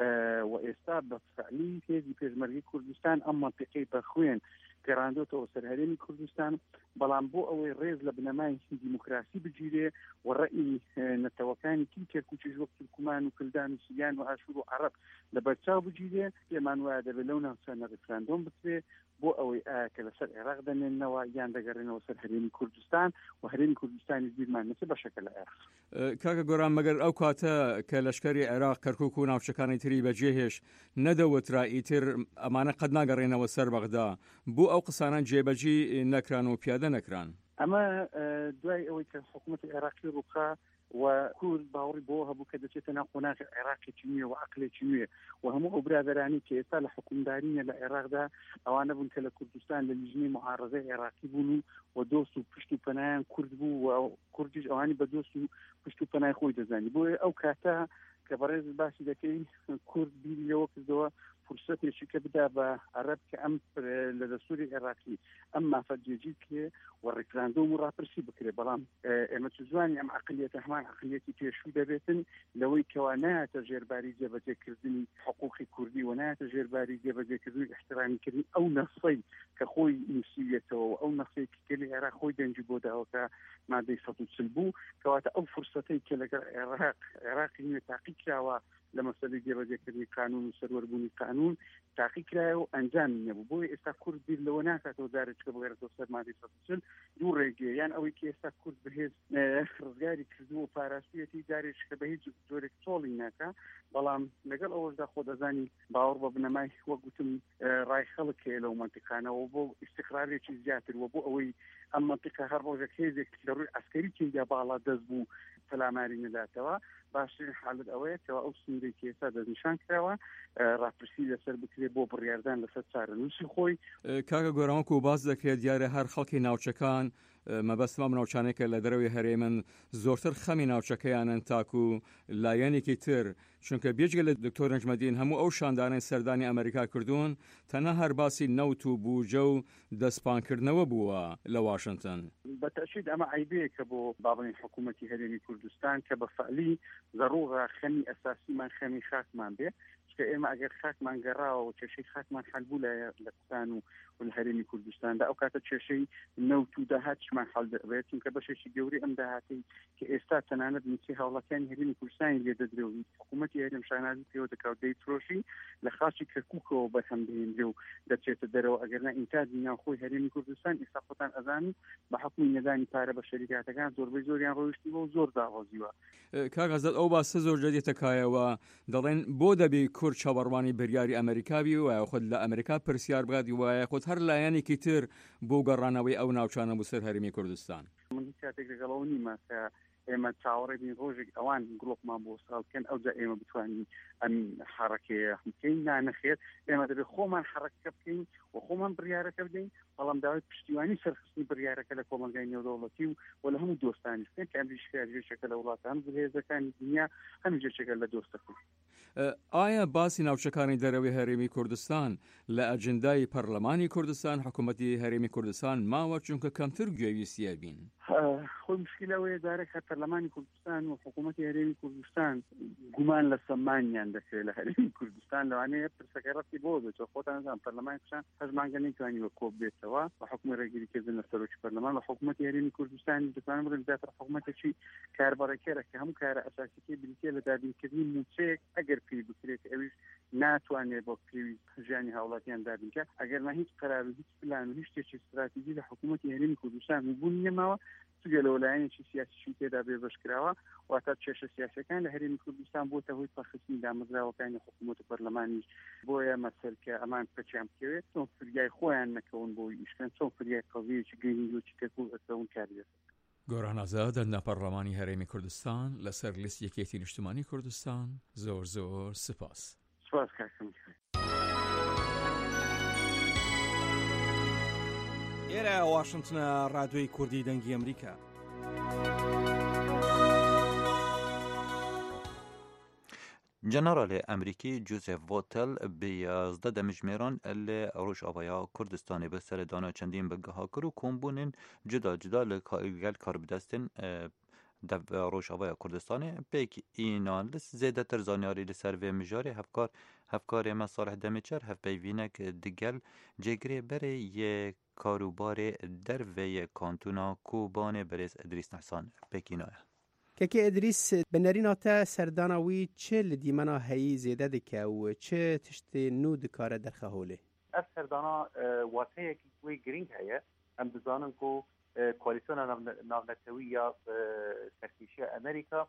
[SPEAKER 18] و ئێستا بەفعلی هێزی پێشمەرگی کوردستان ئەم منتیقەی بەخوێن گەڕاندۆتەوە سەر هەرێمی کوردستان بەڵام بۆ ئەوەی ڕێز لە بنەمای دیموکراسی بگیرێ و ڕەئی نەتەوەکانی تی کێرکوچیش وەک تورکمان و کلدان و سیان و ئاشور و عەرەب لە بەرچاو بگیرێ پێمان وایە دەبێت لەو ناوچانە ڕفراندۆم بکرێ بۆ ئەوەی ئایا کە لەسەر عێراق دەنێنەوە یان دەگەڕێنەوە سەر هەرێمی کوردستان و هەرێمی کوردستانی بیرمان نەچێت بەشەکە لە عێراق.
[SPEAKER 17] کاکە گۆران مەگەر ئەو کاتە کە لەشکری عێراق کەرکووک و ناوچەکانی تری بەجێهێش نەدەوترا ئیتر ئەمانە قەت ناگەڕێنەوە سەر بەغدا بۆ ئەو قسانە جێبەجی نەکران و پیادە نەکران.
[SPEAKER 18] ئەمە دوای ئەوەی کە حکوومەتی عێراقی ڕووخا و کورد باوەڕی بۆ هەبوو کە دەچێتە ناو قۆناغی عێراقێکی نوێ و عەقلێکی نوێ و هەموو ئەو برادەرانی کە ئێستا لە حکومدارینە لە عێراقدا ئەوانە بوون کە لە کوردستان لە لیژنەی معارەزەی عێراقی بوون و دۆست و پشت و پەنایان کورد بوو و کوردیش ئەوانی بە دۆست و پشت و پەنای خۆی دەزانی بۆیە ئەو کاتە کە بەڕێز باسی دەکەی کورد بیری لەوە کردەوە فرصتێکی کە بدا بە عەرەب کە ئەم لە دەستوری عێراقی ئەم مافەرجێجی بکرێ و ڕێکراندۆم و ڕاپرسی بکرێ بەڵام ئێمە چزوانی ئەم عەقلیەتە هەمان عەقلیەتی پێشووی دەبێتن لەوەی کەوا نایەتە ژێرباری جێبەجێکردنی حقوقی کوردی و نایەتە ژێرباری جێبەجێکردنی احترامیکردنی ئەو نەسەی کە خۆی نووسیوێتەوە و ئەو نەسەی کەلی عێراق خۆی دەنجی بۆ داوەکە مادەی سەد و چل بوو کەواتە ئەو فرسەتەی کە لەگەڵ عێراق عێراقی نوێ تاقی کراوە لە مەسەلەی جێبەجێکردنی قانون و سەروەربوونی قانون تاقی کرایە و ئەنجامی نەبوو بۆیە ئێستا کورد بیر لەوە ناکاتەوە جارێککە بگەڕێتەوە سەر مادەی سەد و چل دوو ڕێگەیە یان ئەوەی کە ئێستا کورد بەهێز ڕزگاری کردووە و پاراستویەتی جارێککە بە هیچ جۆرێک تۆڵی ناکا بەڵام لەگەڵ ئەوەشدا خۆ دەزانی باوەڕ بە بنەمای وەک گوتم ڕای خەڵک هەیە لەو مەنتیقانەوە بۆ ئیستیقرارێکی زیاتر وە بۆ ئەوەی ئەم مەنتیقە هەر ڕۆژێک هێزێک لە ڕووی عەسکەری تێیدا باڵا دەست بوو پەلاماری نەداتەوە باشترین حالت ئەوەیە کەەوە ئەو سنوورێکی ئێستا دەستنیشان کراوە ڕاپرسی لەسەر بکرێت بۆ بڕیاردان لەسەر چارەنووسی خۆی.
[SPEAKER 17] کاکە گۆرانوەکو و باس دەکرێت دیارە هەر خەڵکی ناوچەکان مەبەستمە ناوچانێکە لە دەرەوەی هەرێمن زۆرتر خەمی ناوچەکەیانن تاکو لایەنێکی تر چونکە بێجگە لە دکتۆر نەجمەدین هەموو ئەو شاندانەی سەردانی ئەمریکا کردوون تەنها هەر باسی نەوت و بووجە و دەستپانکردنەوە بووە لە واشنگتن.
[SPEAKER 18] بەتەشید ئەمە عیبەیە کە بۆ بابڵین حکوومەتی هەرێمی کوردستان کە بە فعلی ضرورە خەمی ئەساسیمان خەمی خاکمان بێ کە ئێمە ئەگەر خاکمان گەڕاوە و کێشەی خاکمان حەلبوو لە کوردستان و لە هەرێمی کوردستاندا ئەو کاتە کێشەی نەوت و داهاتشمان حەڵ دەبێت چونکە بەشێکی گەوری ئەم داهاتی کە ئێستا تەنانەت نووسی هاوڵاتیانی هەرێمی کوردستانی لێ دەدرێت حکوومەتی هەرێم شانازی پێوە دەکات دەیفرۆشی لە خاچی کەرکووکەوە بەرهەم دێنرێ و دەچێتە دەرەوە ئەگەرنا ئینتاجی ناوخۆی هەرێمی کوردستان ئێستا خۆتان ئەزانی بە حکومی نەدانی پارە بە شەریکاتەکان زۆربەی زۆریان ڕۆیشتیوە و زۆر داوازیوە.
[SPEAKER 17] کاغەزت ئەو باسە زۆر جدی تەکایەوە دەڵێن بۆ دەبێ کورد چاوەڕوانی بەریاری ئەمریکاوی وایە خۆت لە ئەمریکا پرسیار بگات وایە خۆت هەر لایەنێکی تر بۆ گەڕانەوەی ئەو ناوچانە بۆ سەر هەرێمی کوردستان.
[SPEAKER 18] من کاتێک لەگەڵەوە نیمە کە ئێمە چاوەڕێبین ڕۆژێک ئەوان گڵۆپمان بۆ ساڵکەن ئەوجا ئێمە بتوانین ئەم حرەکەیە بکەین نانەخێت ئێمە دەبێت خۆمان حرەکە بکەین و خۆمان بڕیارەکە بدەین بەڵام داوای پشتیوانی سەرخستنی بڕیارەکە لە کۆمەلگای نێودەوڵەتی و لە هەموو دۆستانی بکەین کە ئەمریکا جێچەکە لە وڵاتە هەم هێزەکانی دنیا هەموو جێچەکە لە دۆستەکەن.
[SPEAKER 17] ئایا باسی ناوچەکانی دەرەوەی هەرێمی کوردستان لە ئەجندای پەرلەمانی کوردستان حکوومەتی هەرێمی کوردستان ماوە چونکە کەمتر گوێویستیە بین؟
[SPEAKER 18] خۆی مشکلەوەیە دارێک هەر پەرلەمانی کوردستان و حکوومەتی هەرێمی کوردستان گومان لە سەمانیان دەکرێت لە هەرێمی کوردستان لەوانەیە پرسەکە ڕەتی بۆ بێتەوە خۆتان نەزان پەرلەمانی کوردستان هەژمانگە نەیتوانیوە کۆب بێتەوە بە حکومی ڕێگریکردن لە سەرۆکی پەرلەمان لە حکوومەتی هەرێمی کوردستان دەتوانم بڵێم زیاتر حکوومەتێکی کاربڕێکێرە کە هەموو کارە ئەساسیەکەی بریتە لە دابینکردنی موچەیەک ئەگەر پێی بکرێت ئەویش ناتوانێت بۆ پێویست ژیانی هاوڵاتیان دابینکە ئەگەر نە هیچ قەرار و هیچ پلان و هیچ شتێکی استراتیژی لە حکوومەتی هەرێمی کوردستان بوون نەماوە جگە لە وەلایەنێکی سیاسیی تێدا بێبەش کراوە واتە کێشە سیاسەکان لە هەرێمی کوردستان بۆتە هۆی پاخستنی دامەزراوەکانی حکوومەت و پەرلەمانیش بۆیە مەسەر کە ئەمان پەچیان بکەوێت چۆن فریای خۆیان نەکەون بۆی ئیشکەن چۆن فریای قەویەکی گەینی تێکوو ئەکەون کاریێت.
[SPEAKER 17] گۆران ئازاد لە پەرلەمانی هەرێمی کوردستان لەسەر لیست یەکێتی نیشتمانی کوردستان زۆر زۆر سپاس.
[SPEAKER 18] سپاس کاکەم.
[SPEAKER 19] ئێرە واشنگتنە ڕادیۆی کوردی دەنگی ئەمریکا.
[SPEAKER 1] جنرال امریکی جوزف ووتل به یازده دمجمیران ل روش آوایا کردستان به سر دانا چندین بگه کرو کمبونن جدا جدا لگل کار بدستن در روش آوایا کردستان پیک اینان لس زیده تر زانیاری لسر و مجاری هفکار هفکار مصالح دمیچر هف بیوینک دگل جگری بره یک کاروبار در و کانتونا کوبان بریز ادریس نحسان پیکینوه
[SPEAKER 7] که ادریس بنریناتا سرداناوی چه لدیمنا هی زیده دکه و چه تشت نو دکاره در خهوله
[SPEAKER 19] از سردانا واته یکی کوی گرینگ هیه هم بزانن که کوالیسیون ناونتوی یا ترکیشی امریکا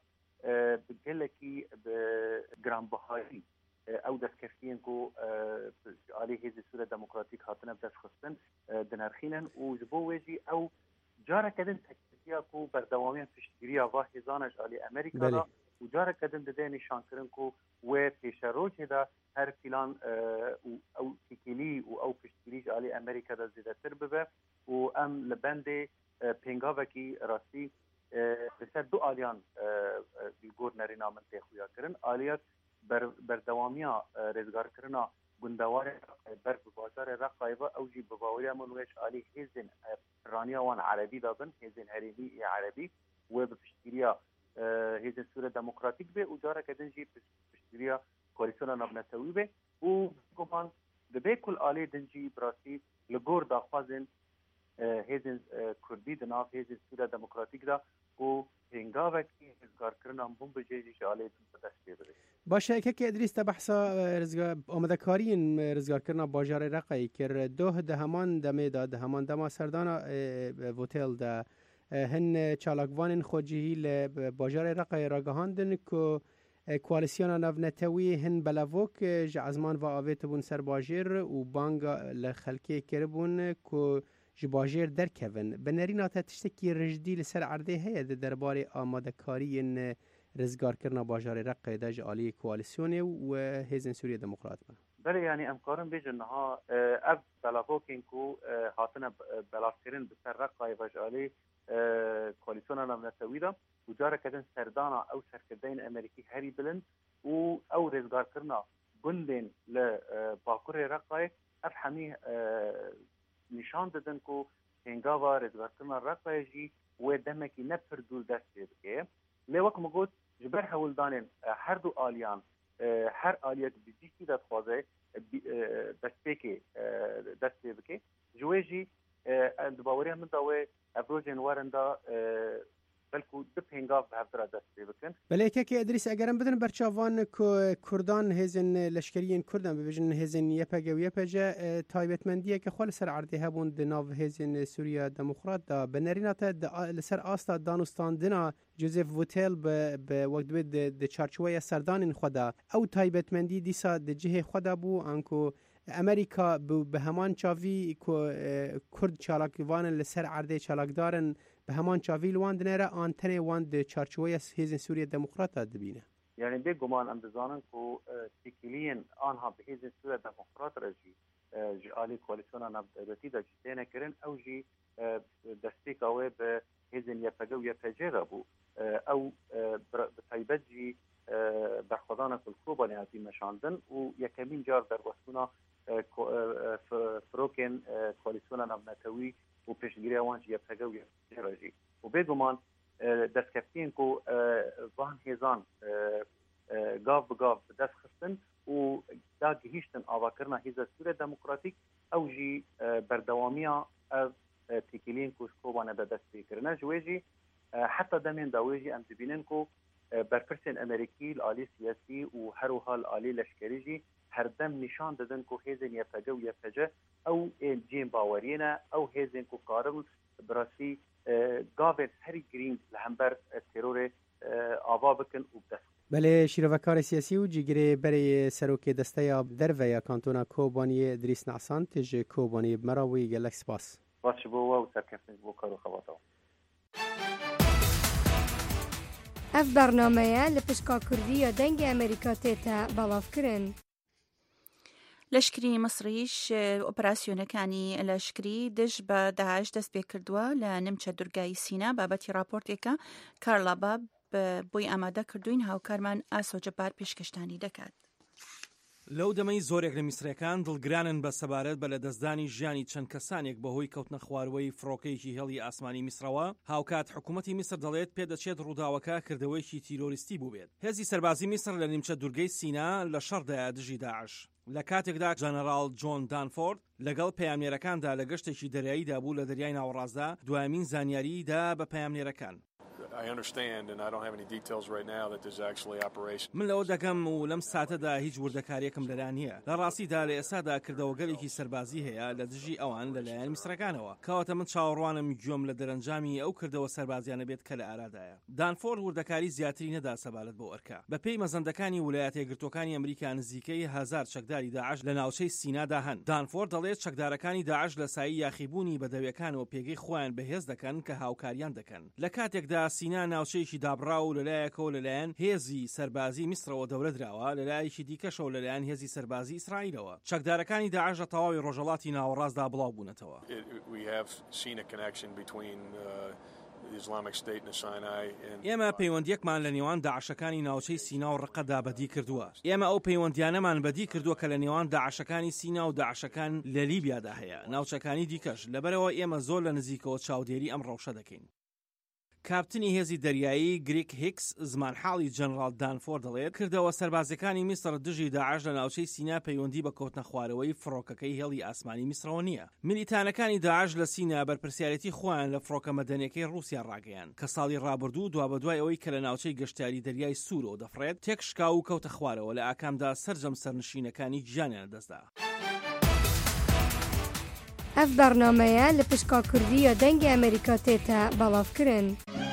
[SPEAKER 19] بگلکی گرانبهایی او دست کفتین که آلی هیزی سور دموکراتیک هاتنه بدست خستن دنرخینن و جبو ویجی او جاره کدن تکتیکیا که بردوامی پشتگیری آواه هزانش آلی امریکا دا و جاره کدن دده نشان کرن که و پیش روچ دا هر فیلان او تکیلی و او پشتگیریش آلی امریکا دا زیده تر ببه و ام لبنده پینگاوکی راستی بسر دو آلیان بیگور نرینا منطقه خویا کرن آلیات بر بردوامیا رزگار کرنا گندوار بر بازار رقایبه اوجی بباوری منوش آلی هزن رانیا وان عربی دابن هزن هریمی عربی و بپشتگیریا هزن سور دموکراتیک به و جاره کدنجی پشتگیریا کوالیسیون نابنتوی به و گمان دبه کل آلی دنجی براسی لگور داخوازن هزن کردی دناف هزن سور دموکراتیک دا و هنگاوکی رزگار کرنا بوم بجیجی آلی دست بده
[SPEAKER 7] باشه که ادریس تا بحثا رزگار آمده کارین رزگار کرنا باجار رقایی کر دوه ده همان دمه دا ده همان دما سردانا ووتل دا هن چالاکوان خوجهی لباجار رقایی راگهاندن که کوالیسیون ناونتوی هن بلاوک جعزمان و آویت بون سر باجر و بانگا لخلکی کربون که جباجر در کون بنرین تا تشتکی رجدی لسر عرده هیا درباره آمده کارین رزگار کرنا باجار رقه داج آلی کوالیسیونه و هزن سوریه دموکرات با
[SPEAKER 19] بله یعنی امکارم بیج انها اب بلاوکین کو هاتنا بلاسکرین بسر رقه باج آلی کوالیسیون نامنتوی دا و جاره کدن سردانا او سرکردین امریکی هری بلند و او رزگار کرنا گندین لباکور رقه اب همی نشان دادن که هنگاوا رزگار کرنا رقه جی و دمکی نپر دور دست بکه لیوک مگود جبر هولدانین هر دو آلیان هر آلیت بیزیشتی داد خوازه دست بکه دست بکه جویجی دباوری هم داوه ابروجین وارن دا بلکو دو پینگاف به هفته را دست بکن
[SPEAKER 7] بله که ادریس اگرم بدن برچاوان که کردان هزن لشکریین کردان ببیجن هزن یپگه و یپجه تایبتمندیه که خال سر عرده هبون دناو هزن سوریا دموکرات دا بنرینات لسر آستا دانستان دنا جوزف ووتل به وقت بید ده چارچوه سردان خدا او تایبتمندی دیسا ده جه خدا بو انکو امریکا به همان چاوی که کرد چالاکوان لسر عرده چالاک دارن به همان چاوی لوان دنره آنتنه وان ده چارچوه هزن سوریه دموکرات دبینه
[SPEAKER 19] یعنی به گمان ام بزانن که تکیلین آنها به هزن سوریه دموکرات رجی جی آلی کوالیسیون نبدتی دا جتینه کرن او جی دستیک اوه به هزن یپگه و یپجه را بو او بطایبت جی برخوادان کلکوبانی هزی مشاندن و یکمین جار در وستونا فروکن کوالیسیون نبنتوی و پیشگیری آوانج یپگه و یپجه را جی و به گمان دست کفتین که وان هزان گاف بگاف دست خستن و دا گهیشتن آوا کرنا هزا سور دموکراتیک او جی بردوامیا از تکیلین که شکوبانه به دست بکرنه جویجی حتی دمین داویجی ام دبینن که برپرسین امریکی العالی سیاسی و هر و حال عالی لشکری جی هر دم نشان دادن که هزن یپگه و یپجه او جیم باورینه او هزن که کارم براسی گاوت هری گرین لهمبر ترور آوا بکن و بدست
[SPEAKER 7] بله شیروکار سیاسی و جیگری برای سروک دسته یا در و یا کانتونا کوبانی ادریس نعسان تج کوبانی مراوی گلک سپاس
[SPEAKER 19] باش بو و سرکفنگ بو کارو خواهد
[SPEAKER 20] اف برنامه لپشکا کردی یا دنگ امریکا تیتا بلاف کرن
[SPEAKER 4] لشکری مصریش ئۆپراسیۆنەکانی لەشکری دژ بە داعش دەست پێ کردووە لە نمچە دورگای سینا بابەتی راپۆرتێکە کارلا باب بۆی ئامادە کردوین هاوکارمان ئاسۆ جەبار پێشکەشتانی دەکات.
[SPEAKER 21] لەو دەمەی زۆرێک لە میسرەکان دڵگرانن بە سەبارەت بە لە دەستدانی ژیانی چەند کەسانێک بەهۆی کەوتنە خواروەی فڕۆکەیەکی هێڵی ئاسمانی میسرەوە، هاوکات حکوومەتی میسر دەڵێت پێدەچێت ڕووداوەکە کردەوەیکی تیرۆریستی بوو بێت. هێزی سەربازی میسر لە نیمچە دوورگەی سینا لە شەڕدایە دژی داعش. لە کاتێکدا جەنەرال جۆن دانفۆرد لەگەڵ پەیامنێرەکاندا لە گەشتێکی دەریاییدا بوو لە دەریای ناوەڕاستدا دوایمین زانیاریدا بە پەیامنێرەکان. من لەوە دەکەم و لەم ساتەدا هیچ وردەکاریەکم لەلا نییە. لە ڕاستیدا لە ئێستادا کردەوەگەلێکی سەربازی هەیە لە دژی ئەوان لەلایەن میسرەکانەوە، کەواتە من چاوەڕوانم گوێم لە دەرەنجامی ئەو کردەوە سەربازیانە بێت کە لە ئارادایە. دانفۆرد وردەکاری زیاتری نەدا سەبارەت بۆ ئەرکا. بە پێی مەزەندەکانی ویلایەتە یەکگرتووەکانی ئەمریکا نزیکەی هەزار چەکداری داعش لە ناوچەی سینادا هەن. دانفۆرد دەڵێت چەکدارەکانی داعش لە سایی یاخیبوونی بەدەویەکانەوە پێگەی خۆیان بەهێز دەکەن کە هاوکاریان دەکەن. لە کاتێکدا سینا ناوچەیەکی دابڕا و لەلایەکەوە لەلایەن هێزی سەربازی میسرەوە دەورەدراوە، لەلایەکی دیکەشەوە لەلایەن هێزی سەربازی ئیسرائیلەوە. چەکدارەکانی داعش لە تەواوی ڕۆژهەڵاتی ناوەڕاستدا بڵاو بوونەتەوە. ئێمە پەیوەندیەکمان لە نێوان داعشەکانی ناوچەی سینا و ڕقەدا بەدی کردووە. ئێمە ئەو پەیوەندیانەمان بەدی کردووە کە لە نێوان داعشەکانی سینا و داعشەکان لە لیبیادا هەیە، ناوچەکانی دیکەش. لەبەرەوە ئێمە زۆر لە نزیکەوە چاودێری ئەم ڕەوشە دەکەین. کاپتنی هێزی دەریایی گریک هیکس زمانحاڵی جەنەرال دانفۆرد دەڵێت کردەوە سەربازەکانی میسر دژی داعش لە ناوچەی سینا پەیوەندی بە کەوتنە خوارەوەی فڕۆکەکەی هێڵی ئاسمانی میسرەوە نییە. میلیتانەکانی داعش لە سینا بەرپرسیارەتی خۆیان لە فڕۆکە مەدەنیەکەی ڕووسیا ڕاگەیان کە ساڵی ڕابردوو دوا بەدوای ئەوەی کە لە ناوچەی گەشتیاری دەریای سوورەوە دەفڕێت تێک شکا و کەوتە خوارەوە لە ئاکامدا سەرجەم سەرنشینەکانی گیانیان دەستدا.
[SPEAKER 20] ئەف بەرنامەیە لە پشکا کوردیە دەنگی ئەمریکا تێتە بەڵاوکردن.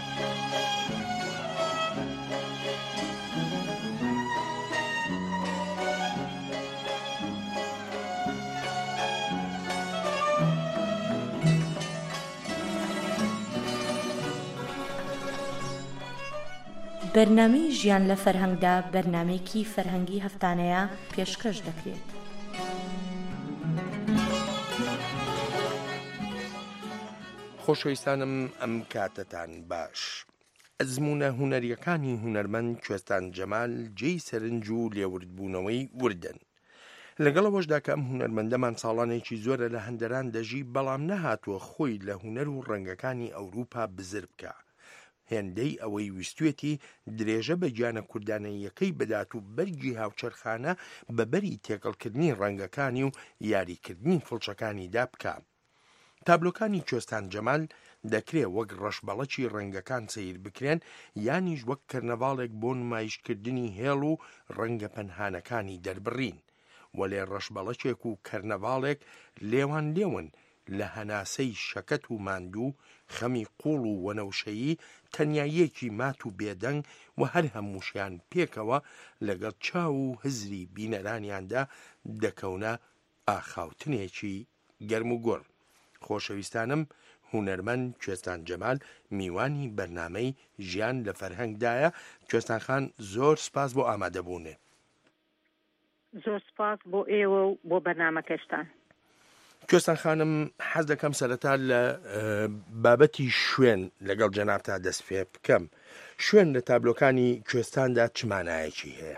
[SPEAKER 22] بەرنامەی ژیان لە فەرهەنگدا بەرنامەیەکی فەرهەنگی هەفتانەیە پێشکەش دەکرێت.
[SPEAKER 5] خۆشەویستانم ئەم کاتتان باش. ئەزمونە هونەریەکانی هونەرمەند کوێستان جەمال جێی سەرنج و لێوردبوونەوەی وردن. لەگەڵەوەشدا کە ئەم هونەرمەندەمان ساڵانێکی زۆرە لە هەندەران دەژی، بەڵام نەهاتووە خۆی لە هونەر و ڕەنگەکانی ئەوروپا بزر بکە. هێندەی ئەوەی ویستوێتی درێژە بە گیانە کوردانەیەکەی بدات و بەرگی هاوچەرخانە بەبەری تێکەڵکردنی ڕەنگەکانی و یاریکردنی فڵچەکانیدا بکە. تابلۆکانی کوێستان جەمال دەکرێت وەک ڕەشبەڵەکی ڕەنگەکان سیر بکرێن، یانیش وەک کەرنەڤاڵێک بۆ نمایشکردنی هێڵ و ڕەنگە پەنهانەکانی دەربڕین. وەلێ ڕەشبەڵەکێک و کەرنەڤاڵێک لێوان لێون لە هەناسەی شەکەت و ماندوو، خەمی قوڵ و وەنەوشەیی، تەنیایەکی مات و بێدەنگ و هەر هەمووشیان پێکەوە لەگەڵ چاو و هزری بینەرانیاندا دەکەونە ئاخاوتنێکی گەرم و گۆڕ. خۆشەویستانم، هونەرمەند کوێستان جەمال میوانی بەرنامەی ژیان لە فەرهەنگدایە. کوێستان خان، زۆر سپاس بۆ ئامادەبوونێ.
[SPEAKER 23] زۆر سپاس بۆ ئێوە و بۆ بەرنامەکەشتان.
[SPEAKER 5] کوێستان خانم، حەز دەکەم سەرەتا لە بابەتی شوێن لەگەڵ جەنابتا دەست پێ بکەم. شوێن لە تابلۆکانی کوێستاندا چ مانایەکی هەیە؟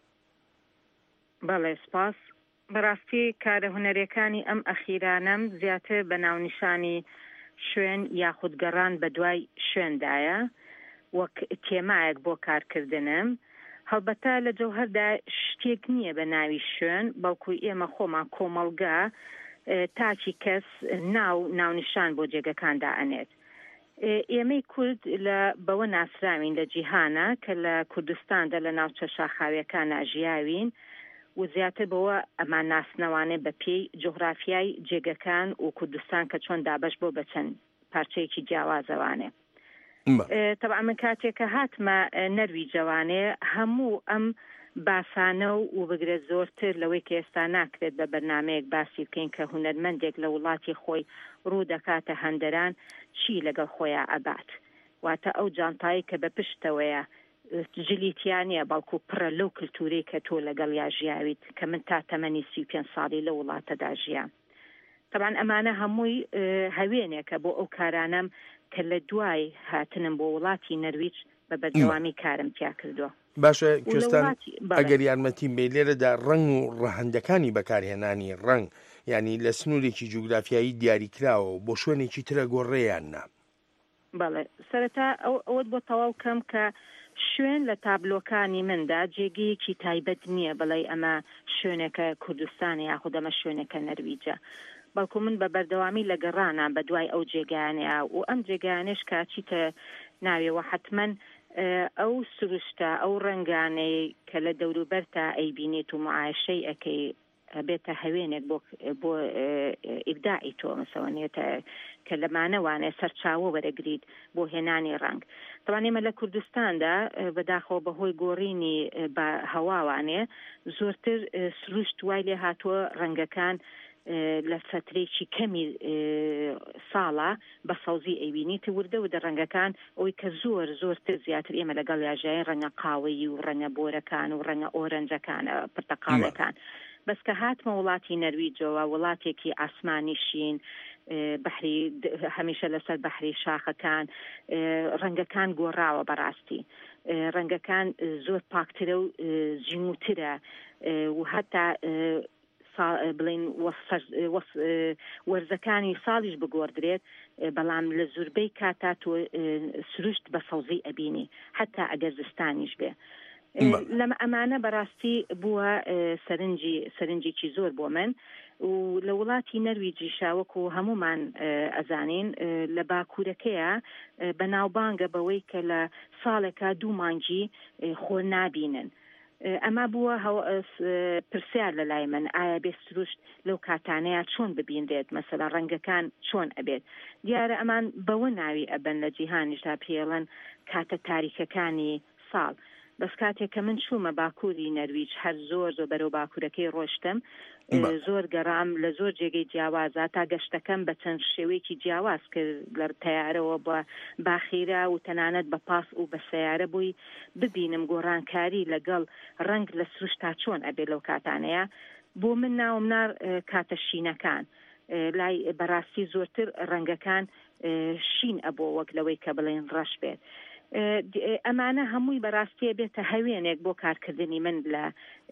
[SPEAKER 23] بەڵێ، سپاس. بەڕاستی کارە هونەرەکانی ئەم ئەخیرانەم زیاتر بە ناونیشانی شوێن یاخود گەڕان بە دوای شوێندایە وەک تێمایەک بۆ کارکردنم. هەڵبەتە لە جەوهەردا شتێک نییە بە ناوی شوێن، بەڵکو ئێمە خۆمان کۆمەڵگا تاکی کەس ناو ناونیشان بۆ جێگەکاندا ئەنێت. ئێمەی کورد لە بەوە ناسراوین لە جیهانە کە لە کوردستاندا لە ناوچە شاخاویەکانە ژیاوین و زیاتر بەوە ئەمان ناسنەوانێ بە پێی جغرافیای جێگەکان و کوردستان کە چۆن دابەش بۆ بە چەند پارچەیەکی جیاوازەوانێ. تەبع من کاتێککە هاتمە نەروی جوانێ هەموو ئەم باسانە و بگرێ زۆرتر لەوەی کە ئێستا ناکرێت بە بەرنمەیەک باسی بکەین کە هونەرمەندێک لە وڵاتی خۆی ڕوو دەکاتە هەندەران چی لەگەڵ خۆیان ئەبات، واتە ئەو جانتایی کە بە پشتەوەیە جلیتیانە بەڵکو پڕە لەو کللتوری کە تۆ لەگەڵ یا ژیاویت کە من تا تەمەنی سی و پێنج ساڵی لە وڵاتەدا ژیان. طبعا ئەمانە هەمووی هەوێنێکە بۆ ئەو کارانم کە لە دوای هاتنم بۆ وڵاتی نەرویج بە بەردەوامی کارم تیا کردووە.
[SPEAKER 5] باشە کوێستان ئەگەر یارمەتیم بێ لێرەدا ڕنگ و ڕەهەندەکانی بەکارهێنانی ڕنگ ینی لە سنوورێکی جوگرافیایی دیاریکراوە بۆ شوێنێکی ترە گۆڕێیان نا.
[SPEAKER 23] بەڵێ سەرەتا ئەوەت بۆ تەواو کەم کە شوێن لە تابلۆکانی مندا جێگەیەکی تایبەت نییە بڵێ ئەمە شوێنێکە کوردستانی یاخود ئەمە شوێنێکە نەرویجە. بەڵکو من بە بەردەوامی لە گەڕانە بە دوای ئەو جێگانەیە و ئەم جێگانێش کاچیتە ناوێەوە حتمما ئەو سروشتە ئەو ڕنگانەی کە لە دەوروبەر تا ئەیبینێت و معایشەی ئەەکەی بێتە هەوێنێک بۆ ئیبداعی تۆ مەسەوەنێتە کە لەمانەوانێ سەرچاوە وەرەگریت بۆ هێنانی ڕنگ. طبعا ئێمە لە کوردستاندا بەداخەوە بەهۆی گۆڕینی بە هەواوانێ زۆرتر سروشت وای لێ هاتووە ڕەنگەکان لە فترێکی کەمی ساڵە بە سەوزی ئەیبینیت وردە و دەڕەنگەکان ئەوی کە زۆر زۆرتر زیاتر ئێمە لەگەڵ یاژای ڕەنگە قاوەیی و ڕەنگە بۆرەکان و ڕەنگە ئۆرەنجەکانە پرتەقاڵەکان. بەس کە هاتمە وڵاتی نەرویجەوە وڵاتێکی ئاسمانی شین بەحری هەمیشە لەسەر بەحری شاخەکان ڕەنگەکان گۆڕاوە بەڕاستی ڕەنگەکان زۆر پاکترە و جیموترە و هەتا بڵین وەرزەکانی ساڵیش بگۆڕدرێت بەڵام لە زوربەی کاتا تۆ سروشت بە سەوزی ئەبینی هەتا ئەگەر زستانیش بێ. لەمە ئەمانە بەڕاستی بووە سەرنجی سەرنجێکی زۆر بۆ من و لە وڵاتی نەرویجی شاوەکو هەمومان ئەزانین لە باکوورەکەیە بەناوبانگە بەوەی کە لە ساڵێکە دوو مانگی خۆر نابینن. ئەمە بووە پرسیار لە لای من ئایا بێ سروشت لەو کاتانەیە چۆن ببیندێت مەسەلا ڕەنگەکان چۆن ئەبێت. دیارە ئەمان بەوە ناوی ئەبەن لە جیهانیشدا پێڵەن کاتە تاریکەکانی ساڵ. بەس کاتێک کە من چوومە باکووری نەرویج هەر زۆر زۆر بەرەو باکوورەکەی ڕۆشتم زۆر گەڕام لە زۆر جێگەی جیاوازە تا گەشتەکەم بە چەند شێوەیەکی جیاواز کرد لە تەیارەوە بە باخیرە و تەنانەت بە پاس و بە سەیارە بووی ببینم گۆڕانکاری لەگەڵ ڕنگ لە سروشتا چۆن ئەبێ لەو کاتانەیە. بۆ من ناوم نار کاتە شینەکان لای بەڕاستی زۆرتر ڕەنگەکان شین ئەبۆ وەک لەوەی کە بڵێن ڕەش بێت. ئەمانە هەمووی بەڕاستیە بێتە هەوێنێک بۆ کارکردنی من لە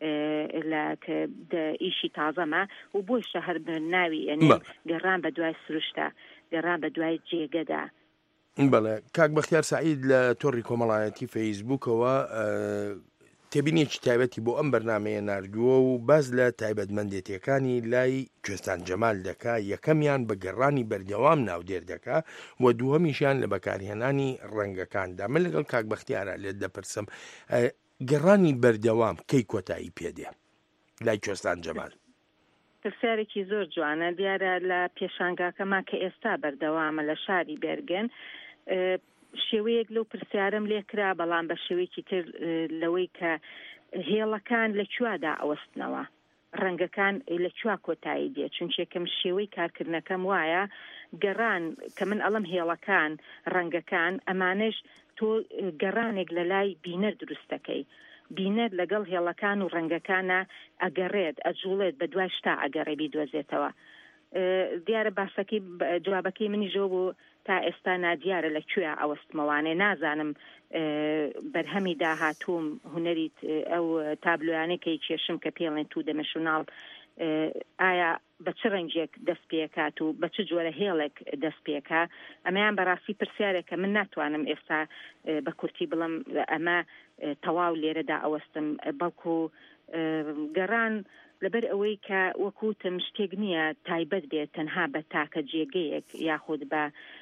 [SPEAKER 23] ئیشی تازەمە و بۆی شەهر ناوی ئەنێ گەڕان بە دوای سروشتە گەڕان بە دوای جێگەدا.
[SPEAKER 5] بەڵێ کاک بەختیار سعید لە تۆڕی کۆمەڵایەتی فەیسبووکەوە تێبینێکی تایبەتی بۆ ئەم بەرنامەیە ناردووە و باز لە تایبەتمەندێتیەکانی لای کوێستان جەمال دەکا. یەکەمیان بە گەڕانی بەردەوام ناودێر دەکا و دووەمیشیان لە بەکارهێنانی ڕەنگەکاندا. من لەگەڵ کاک بەختیارە لێت دەپرسم گەڕانی بەردەوام کەی کۆتایی پێدێ لای کوێستان جەمال؟
[SPEAKER 23] پرسیارێکی زۆر جوانە. دیارە لە پێشانگاکەما کە ئێستا بەردەوامە لە شاری بێرگن شێوەیەک لەو پرسیارم لێکرا بەڵام بە شێوەیەکی تر لەوەی کە هێڵەکان لەکووادا ئەوەستنەوە ڕەنگەکان لەکووا کۆتایی دێت چونچێکم شێوەی کارکردنەکەم وایە گەڕان کە من ئەڵم هێڵەکان ڕەنگەکان ئەمانش تۆ گەڕانێک لە لای بینەر دروستەکەی بینەر لەگەڵ هێڵەکان و ڕەنگەکانە ئەگەڕێت ئەجوڵێت بە دوای شتا ئەگەڕێ بیدۆزێتەوە. دیارە باسەکەی جوابەکەی منی ژۆ بوو تا ئێستا نادیارە لەکوێ ئەوەستمەوانێ نازانم بەرهەمی داهاتووم هوەری ئەو تابلویانەکەی کێشم کە پێڵێن تو دەمەشوناڵ ئایا بە چ ڕەنگێک دەست پێکات و بە چ جۆرە هێڵێک دەست پێکا. ئەمەیان بەڕاستی پرسیارێکە من ناتوانم ئێستا بە کورتی بڵم ئەمە تەواو لێرەدا ئەوەستم بەڵکو گەڕان لەبەر ئەوەی کە وەکوتم شتێک نییە تایبەت بێت تەنها بە تاکە جێگەیەک یاخود بە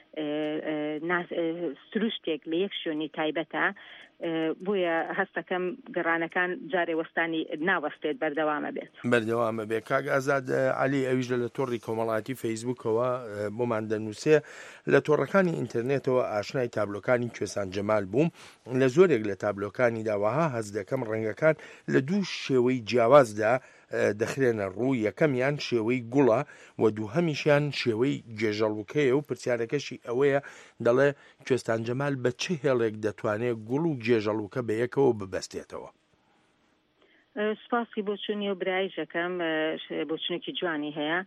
[SPEAKER 23] سروشتێک لە یەک شوێنی تایبەتە بۆیە هەستەکەم گەڕانەکان جارێ وەستانی ناوەستێت بەردەوامە بێت
[SPEAKER 5] بەردەوامە بێت. کاک ئازاد عەلی ئەویش لە تۆڕی کۆمەڵایەتی فەیسبووکەوە بۆمان دەنووسێ لە تۆڕەکانی ئینتەرنێتەوە ئاشنای تابلۆکانی کوێستان جەمال بووم. لە زۆرێک لە تابلۆکانی داوەها هەز دەکەم ڕەنگەکان لە دوو شێوەی جیاوازدا دەخرێنە ڕوو. یەکەمیان شێوەی گوڵە و دووهەمیشیان شێوەی جێژەڵوکەیە و پرسیارەکەشی ئەوەیە دەڵێ کوێستان جەمال بە چه هێڵێک دەتوانێت گوڵ و جێژەڵوکە بە یەکەوە ببەستێتەوە؟
[SPEAKER 23] سپاسی بۆ چوونی و برایژەکەم بۆ چونێکی جوانی هەیە.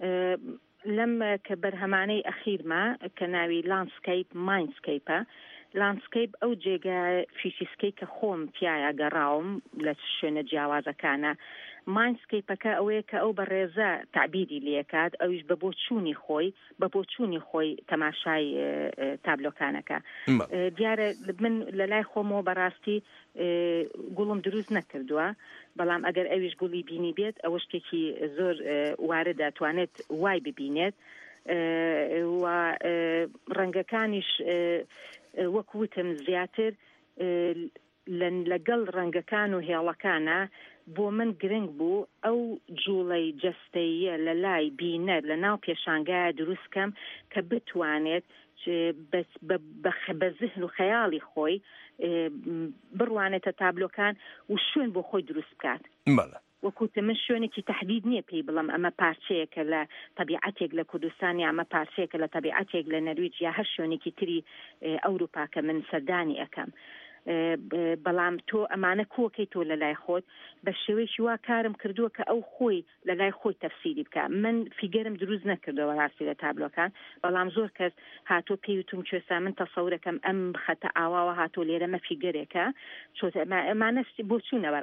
[SPEAKER 23] لەم کە بەرهەمانەی ئەخیرما کە ناوی لانسکەیپ ماینسکەیپە لانسکیپ ئەو جێگە فیشیسکەی کە خۆم تایە گەڕاوم لە شوێنە جیاوازەکانە ماینسکیپەکە ئەوەیە کە ئەو بە ڕێزە تعبیری لێکات ئەویش بە بۆچوونی خۆی بە بۆچوونی خۆی تەماشای تابلۆکانەکە دیارە من لە لای خۆمەوە بەڕاستی گوڵم دروست نەکردووە بەڵام ئەگەر ئەویش گوڵی بینی بێت ئەوە شتێکی زۆر وارە دەتوانێت وای ببینێت و ڕەنگەکانیش وەکوتم زیاتر لەگەڵ ڕەنگەکان و هێڵەکانە بۆ من گرنگ بوو ئەو جوڵەی جەستەیە لە لای بینەر لە ناو پێشانگایە دروستکەم کە بتوانێت بە ذهن و خەیاڵی خۆی بڕوانێتە تابلۆکان و شوێن بۆ خۆی دروست بکات وەکوتە من شوێنێکی تهدید نییە پێی بڵم ئەمە پارچەیەکە لە طبیعەتێک لە کوردستانی ئەمە پارچەیەکە لە طبیعەتێک لە نەرویج یا هەر شوێنێکی تری ئەوروپا کە من سەردانی ئەەکەم بەڵام تۆ ئەمانە کۆکەی تۆ لە لای خۆت بە شێوەیەکی وا کارم کردووە کە ئەو خۆی لە لای خۆی تەفسیری بکە من فیگەرم دروست نەکردەوە ڕاستی لە تابلۆکان بەڵام زۆر کەس هاتۆ پێیوتم کوێسا من تەسەورەکەم ئەم خەتە ئاواوە هاتۆ لێرەمە فیگەرێکە ئەمانە بۆ چوونەوە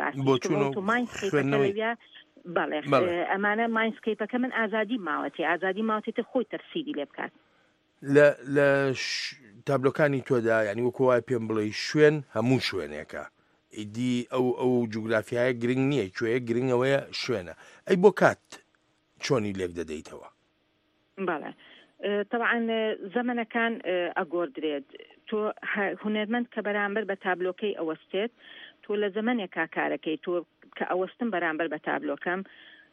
[SPEAKER 23] ڕاستی بەڵێ ئەمانە ماینسکیپەکە من ئازادی ماوەتی ئازادی ماوەتێتە خۆی تەفسیری لێ بکات
[SPEAKER 5] لە تابلۆکانی تۆدا ینی وەکو وای پێم بڵێ شوێن هەموو شوێنێکە ئیدی ئەو ئەو جوگرافیایە گرنگ نییە کوێ گرنگەوەیە شوێنە ئەی بۆ کات چۆنی لێک دەدەیتەوە
[SPEAKER 23] بەڵێ طبعا زەمەنەکان ئەگۆردرێت تۆ هونەرمەند کە بەرامبەر بە تابلۆکەی ئەوەستێت تۆ لە زەمانێکا کارەکەی تۆ کە ئەوەستم بەرامبەر بە تابلۆکەم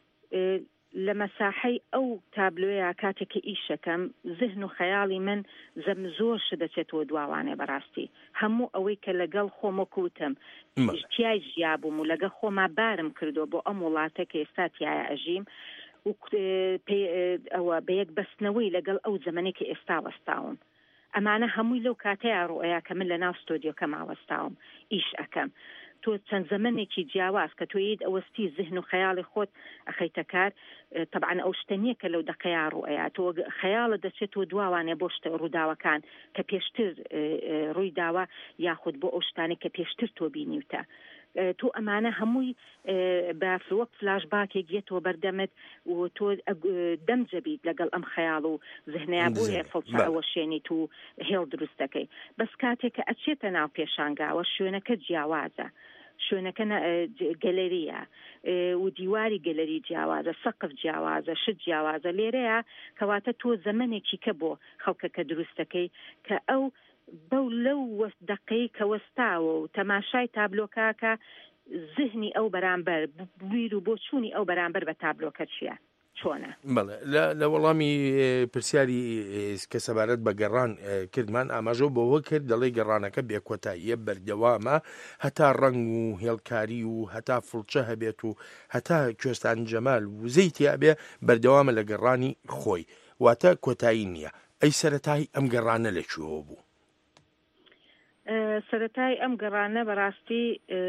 [SPEAKER 23] لە مەساحەی ئەو تابلۆیە کاتێکی ئیشەکەم ذهن و خەیاڵی من زەم زۆر ش دەچێتەوە دواوانێ بەڕاستی هەموو ئەوەی کە لەگەڵ خۆمە کوتم تیای ژیابووم و لەگە خۆما بارم کردو بۆ ئەم وڵاتە کە ئێستا تایە ئەژیم و ئەوە بە یەک بەستنەوەی لەگەڵ ئەو زەمانێکی ئێستا وەستاوم ئەمانە هەمووی لەو کاتەیە ڕۆیە کە من لە ناو ستۆدیۆکە ماوەستاوم ئیش ئەەکەم تۆ چەند زەمانێکی جیاواز کە تۆ یت ئەوەستی ذهن و خەیاڵی خۆت ئەخەیتە کار طبعا ئەو شتە نییە کە لەو دقەیە ڕوئەیە تۆ خەیاڵە دەچێتەوە دواوانێ بۆ شتە ڕووداوەکان کە پێشتر ڕووی داوە یاخود بۆ ئەو شتانی کە پێشتر تۆ بینیوتە تۆ ئەمانە هەمووی بە وەک فلاش باکێک گێتەوە بەردەمت و تۆ دەمجەبیت لەگەڵ ئەم خەیاڵ و ذهنەیە بۆیە فڵچە ئەوە شوێنیت و هێڵ دروستەکەی بەس کاتێک کە ئەچێتە ناو پێشانگاوە شوێنەکە جیاوازە شوێنەکە گەلەریە و دیواری گەلەری جیاوازە سەقف جیاوازە شت جیاوازە لێرەیە کەواتە تۆ زەمانێکی کە بۆ خەڵکەکە دروستەکەی کە ئەو بەو لەو دقەی کە وەستاوە و تەماشای تابلۆکاکە ذهنی ئەو بەرامبەر بیر و بۆ چوونی ئەو بەرامبەر بە تابلۆکە چییە چۆنە
[SPEAKER 5] بەڵێ لە وەڵامی پرسیاری کە سەبارەت بە گەڕان کردمان ئاماژە بەوە کرد دەڵێ گەڕانەکە بێکۆتاییە بەردەوامە هەتا ڕنگ و هێڵکاری و هەتا فڵچە هەبێت و هەتا کوێستان جەمال وزەی تیابێ بەردەوامە لە گەڕانی خۆی واتە کۆتایی نییە ئەی سەرەتای ئەم گەڕانە لەکوێوە بوو
[SPEAKER 23] سەرەتای ئەم گەڕانە بەڕاستی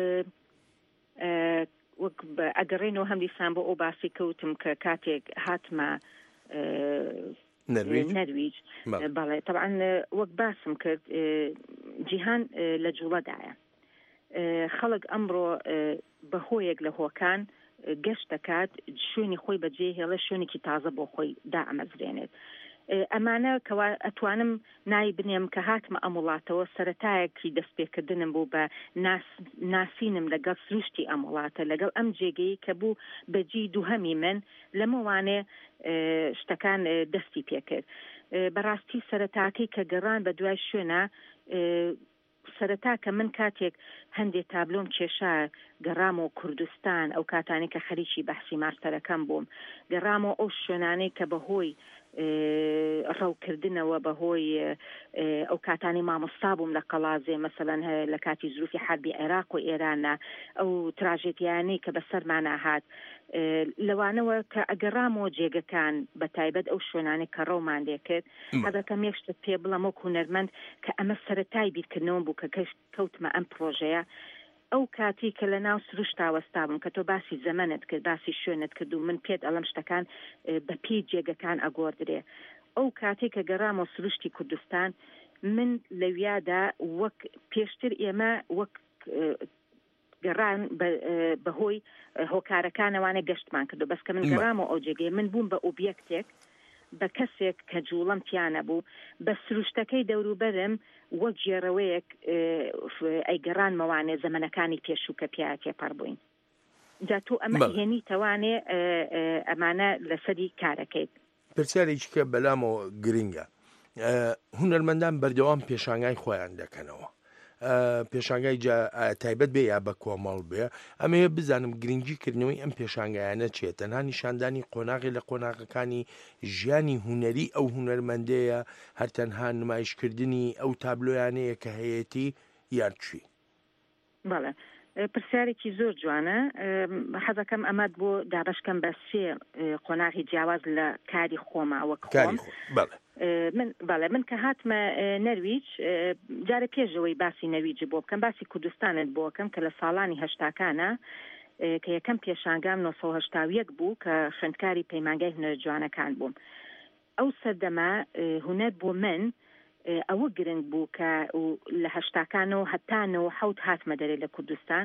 [SPEAKER 23] وەک ئەگەڕێنەوە هەم دیسان بۆ ئەو باسی کەوتم کە کاتێک هاتمە نەرویج بەڵێ طبعا وەک باسم کرد جیهان لە جوڵەدایە خەڵک ئەمڕۆ بەهۆیەک لە هۆکان گەشت دەکات شوێنی خۆی بەجێ هێڵە شوێنێکی تازە بۆ خۆی دائەمەزرێنێت ئەمانە کەوا ئەتوانم نای بنێم کە هاتمە ئەم وڵاتەوە سەرەتایەکی دەستپێکردنم بوو بە ناسینم لەگەڵ سروشتی ئەم وڵاتە لەگەڵ ئەم جێگەی کە بوو بەجی دووهەمی من لەمەوانێ شتەکان دەستی پێکرد بەڕاستی سەرەتاکەی کە گەڕان بە دوای شوێنە سەرەتا کە من کاتێک هەندێک تابلۆم کێشا گەڕامەوە کوردستان ئەو کاتانی کە خەریکی بەحسی ماستەرەکەم بووم گەڕامەوە ئەو شوێنانەی کە بەهۆی ڕەوکردنەوە بەهۆی ئەو کاتانی مامۆستا بووم لە قەڵازێ مەسەڵەن لە کاتی زروفی حربی عێراق و ئێرانە ئەو تراژێدیانەی کە بەسەرمانە هات لەوانەوە کە ئەگەڕامەوە جێگەکان بە تایبەت ئەو شوێنانەی کە ڕەومان لێ کرد هەدەکەم یەکشتت پێ بڵەم وەک هونەرمەند کە ئەمە سەرەتای بیرکردنەوە بوو کە کەوتمە ئەم پرۆژەیە ئەو کاتی کە لە ناو سروشتا وەستابووم کە تۆ باسی زەمەنت کرد باسی شوێنت کرد و من پێت ئەڵەم شتەکان بە پێی جێگەکان ئەگۆردرێ ئەو کاتێک کە گەڕامەوە سروشتی کوردستان من لەویادا وەک پێشتر ئێمە وەک گەڕان بەهۆی هۆکارەکانەوانە گەشتمان کردو بەس کە من گەڕامەوە ئەو جێگەی من بووم بە ئۆبیەکتێک بە کەسێک کە جوڵم تیانە بوو بە سروشتەکەی دەوروبەرم وەک ژێڕەوەیەک ئەیگەڕان مەوانێ زەمەنەکانی پێشوو کە پیاە تێپەڕ بووین جا تۆ ئەمە هێنی تەوانێ ئەمانە لەسەری کارەکەیت
[SPEAKER 5] پرسیارێکی کە بەلامەوە گرنگە هونەرمەندان بەردەوام پێشانگای خۆیان دەکەنەوە پێشانگای تایبەت بێ یا بە کۆمەڵ بێ ئەمەیە بزانم گرنگیکردنەوەی ئەم پێشانگایانە چێت تەنها نیشاندانی قۆناغی لە قۆناغەکانی ژیانی هوەری ئەو هونەرمەندەیە هەر تەنها نمایشکردنی ئەو تابلۆیانەیە کە هەیەی یانچی
[SPEAKER 23] بەڵێ پرسیارێکی زۆر جوانە حەزەکەم ئەمەد بۆ دابشکەم بە سێ قۆناغی جیاواز لە کاری خۆما وەک خۆم من بەڵێ من کە هاتمە نەرویج جارە پێشەوەی باسی نەویج بۆ بکەم باسی کوردستانت بۆ بکەم کە لە ساڵانی هەشتاکانە کە یەکەم پێشانگام نۆ سەد و هەشتا و یەک بوو کە خوێندکاری پەیمانگای هونەر جوانەکان بووم ئەو سەردەما هونەر بۆ من ئەوە گرنگ بوو کە لە هەشتاکانەوە هەتانەوە حەوت هاتمە دەرێ لە کوردستان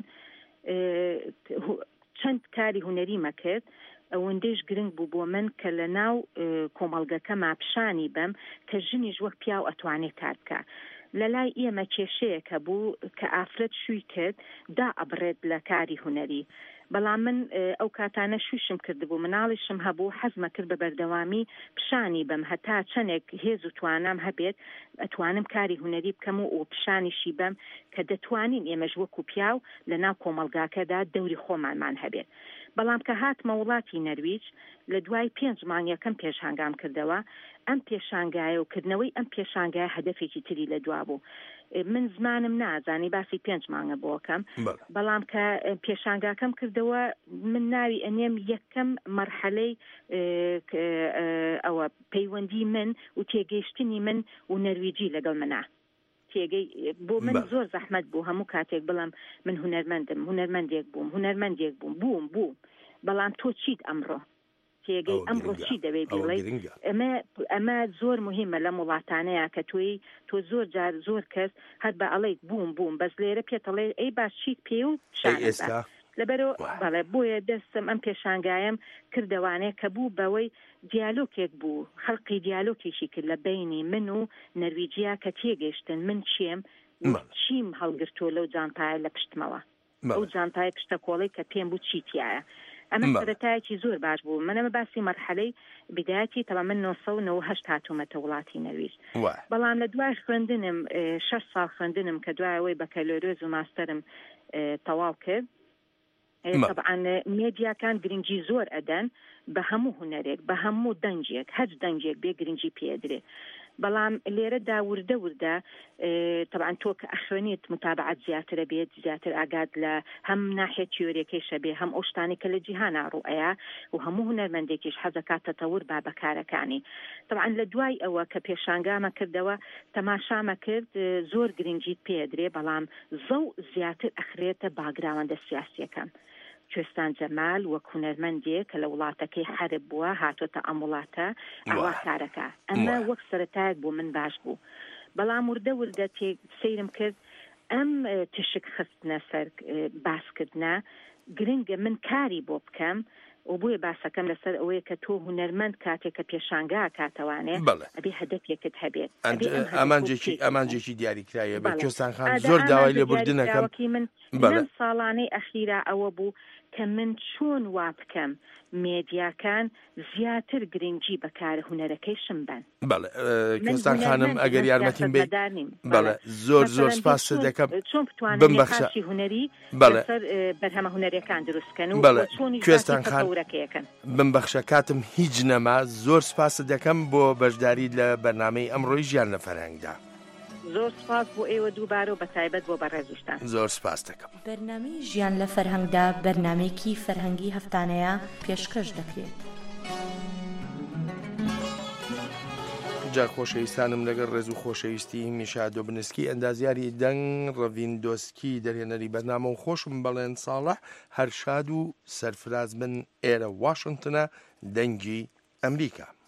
[SPEAKER 23] چەند کاری هونەری مەکرد ئەوەندەیش گرنگ بوو بۆ من کە لە ناو کۆمەڵگەکە ماپشانی بم کە ژنیش وەک پیاو ئەتوانێت کار بکە لە لای ئێمە کێشەیەکە بوو کە ئافرەت شووی کرد دا ئەبڕێت لە کاری هونەری بەڵام من ئەو کاتانە شوشم کردبوو مناڵیشم هەبوو حەزمە کرد بە بەردەوامی پیشانی بم هەتا چەندێک هێز و توانام هەبێت ئەتوانم کاری هونەری بکەم و پیشانیشی بم کە دەتوانین ئێمەش وەکو پیاو لە ناو کۆمەڵگاکەدا دەوری خۆمانمان هەبێت بەڵام کە هاتمە وڵاتی نەرویج لە دوای پێنج مانگیەکەم پێشانگام کردەوە ئەم پێشانگایە و کردنەوەی ئەم پێشانگایە هەدەفێکی تری لە دوا بوو من زمانم نازانی باسی پێنج مانگە بۆکەم بەڵام کە پێشانگاکەم کردەوە من ناوی ئەنێم یەکەم مەرحەلەی ئەوە پەیوەندی من و تێگەیشتنی من و نەرویجی لەگەڵ منە تێگەی بۆ من زۆر زەحمەت بوو هەموو کاتێک بڵم من هونەرمەندم هونەرمەندێک بووم هونەرمەندێک بووم بووم بووم بەڵام تۆ چیت ئەمڕۆ تێگەی ئەمڕۆ چی دەوێت بڵێ ئەمە ئەمە زۆر مهمە لە وڵاتانەیە کە تۆی تۆ زۆر جار زۆر کەس هەر بە ئەڵێ بووم بووم بەس لێرە پێتەڵێ ئەی باش چیت پێ و شانەدا لەبەرەوە بەڵێ بۆیە دەستم ئەم پێشانگایم کردوانەیە کە بوو بەوەی دیالۆکێک بوو خەڵقی دیالۆکێکی کرد لە بینی من و نەرویجیا کە تێگەیشتن من چیم چیم هەڵگرتۆ لەو جانتایە لە پشتمەوە ئەو جانتای پشتە کۆڵی کە پێم بوو چیتیایە ئەمە سەرەتایەکی زۆر باش بوو منەمە باسی مەرحەلەی بدایەتی تەوا من نۆ سەد و نەوە هەشت هاتوومەتە وڵاتی نەرویج بەڵام لە دوای خوێندنم شەش ساڵ خوێندنم کە دوایەوەی بەکەلۆرۆز و ماستەرم تەواو کرد طبعا مێدیاکان گرنگی زۆر ئەدەن بە هەموو هونەرێک بە هەموو دەنجێک هەج دەنجێک بێ گرنگی پێدرێت بەڵام لێرەدا وردە وردە طبعا تۆ کە ئەخوێنیت متابعەت زیاترە بێت زیاتر ئاگات لە هەم ناحیە تیۆریەکەیشە بێ هەم ئەو شتانی کە لە جیهانە ڕوئەیە و هەموو هونەرمەندێکیش حەزەکات تەتەور با بەکارەکانی طبعا لە دوای ئەوە کە پێشانگامە کردەوە تەماشامە کرد زۆر گرنگیت پێدرێ بەڵام زەو زیاتر ئەخرێتە باگراوەندە سیاسیەکەم کوێستان جەمال وەک هونەرمەندێک کە لە وڵاتەکەی حەرب بووە هاتۆتە ئەم وڵاتە ئەوە کارەکە ئەمە وەک سەرەتایەک بۆ من باش بوو بەڵام وردە وردە سەیرم کرد ئەم تشک خستنە سەر باسکردنە گرنگە من کاری بۆ بکەم و بۆیە باسەکەم لەسەر ئەوەیە کە تۆ هونەرمەند کاتێک کە پێشانگا کاتەوانێ ئەبێ هەدەفێکت هەبێت
[SPEAKER 5] ئەمانجێکی ئەمانجێکی دیاریکرایە بە کوێستان خان زۆر داوای لێبوردنەکەم
[SPEAKER 23] من لەم ساڵانەی ئەخیرا ئەوە بوو کە من چۆن وا بکەم مێدیاکان زیاتر گرنگی بەکار هونەرەکەیشم بن
[SPEAKER 5] بەڵێ کوێستان خانم ئەگەر یارمەتیم بێ بەڵێ زۆر زۆر سپاس دەکەم
[SPEAKER 23] چۆن بتوانین نقاشی هونەری لەسەر بەرهەمە هونەریەکان دروستکەن و چۆنی
[SPEAKER 5] کوێستان خان بمبەخشە کاتم هیچ نەما زۆر سپاس دەکەم بۆ بەشداری لە بەرنامەی ئەمڕۆی ژیان لە فەرهەنگدا
[SPEAKER 23] زۆر سپاس بۆ ئێوە دووبارە و بەتایبەت بۆ بەڕێزیشتان
[SPEAKER 5] زۆر سپاس دەکەم
[SPEAKER 22] بەرنامەی ژیان لە فەرهەنگدا بەرنامەیەکی فەرهەنگی هەفتانەیە پێشکەش دەکرێت
[SPEAKER 5] جا خۆشەویستانم لەگەڵ ڕێز و خۆشەویستی میشا دۆبنسکی ئەندازیاری دەنگ ڕەڤیندۆسکی دەرهێنەری بەرنامە و خۆشم بەڵێن ساڵح هەر شاد و سەرفراز بن ئێرە واشنگتنە دەنگی ئەمریکا.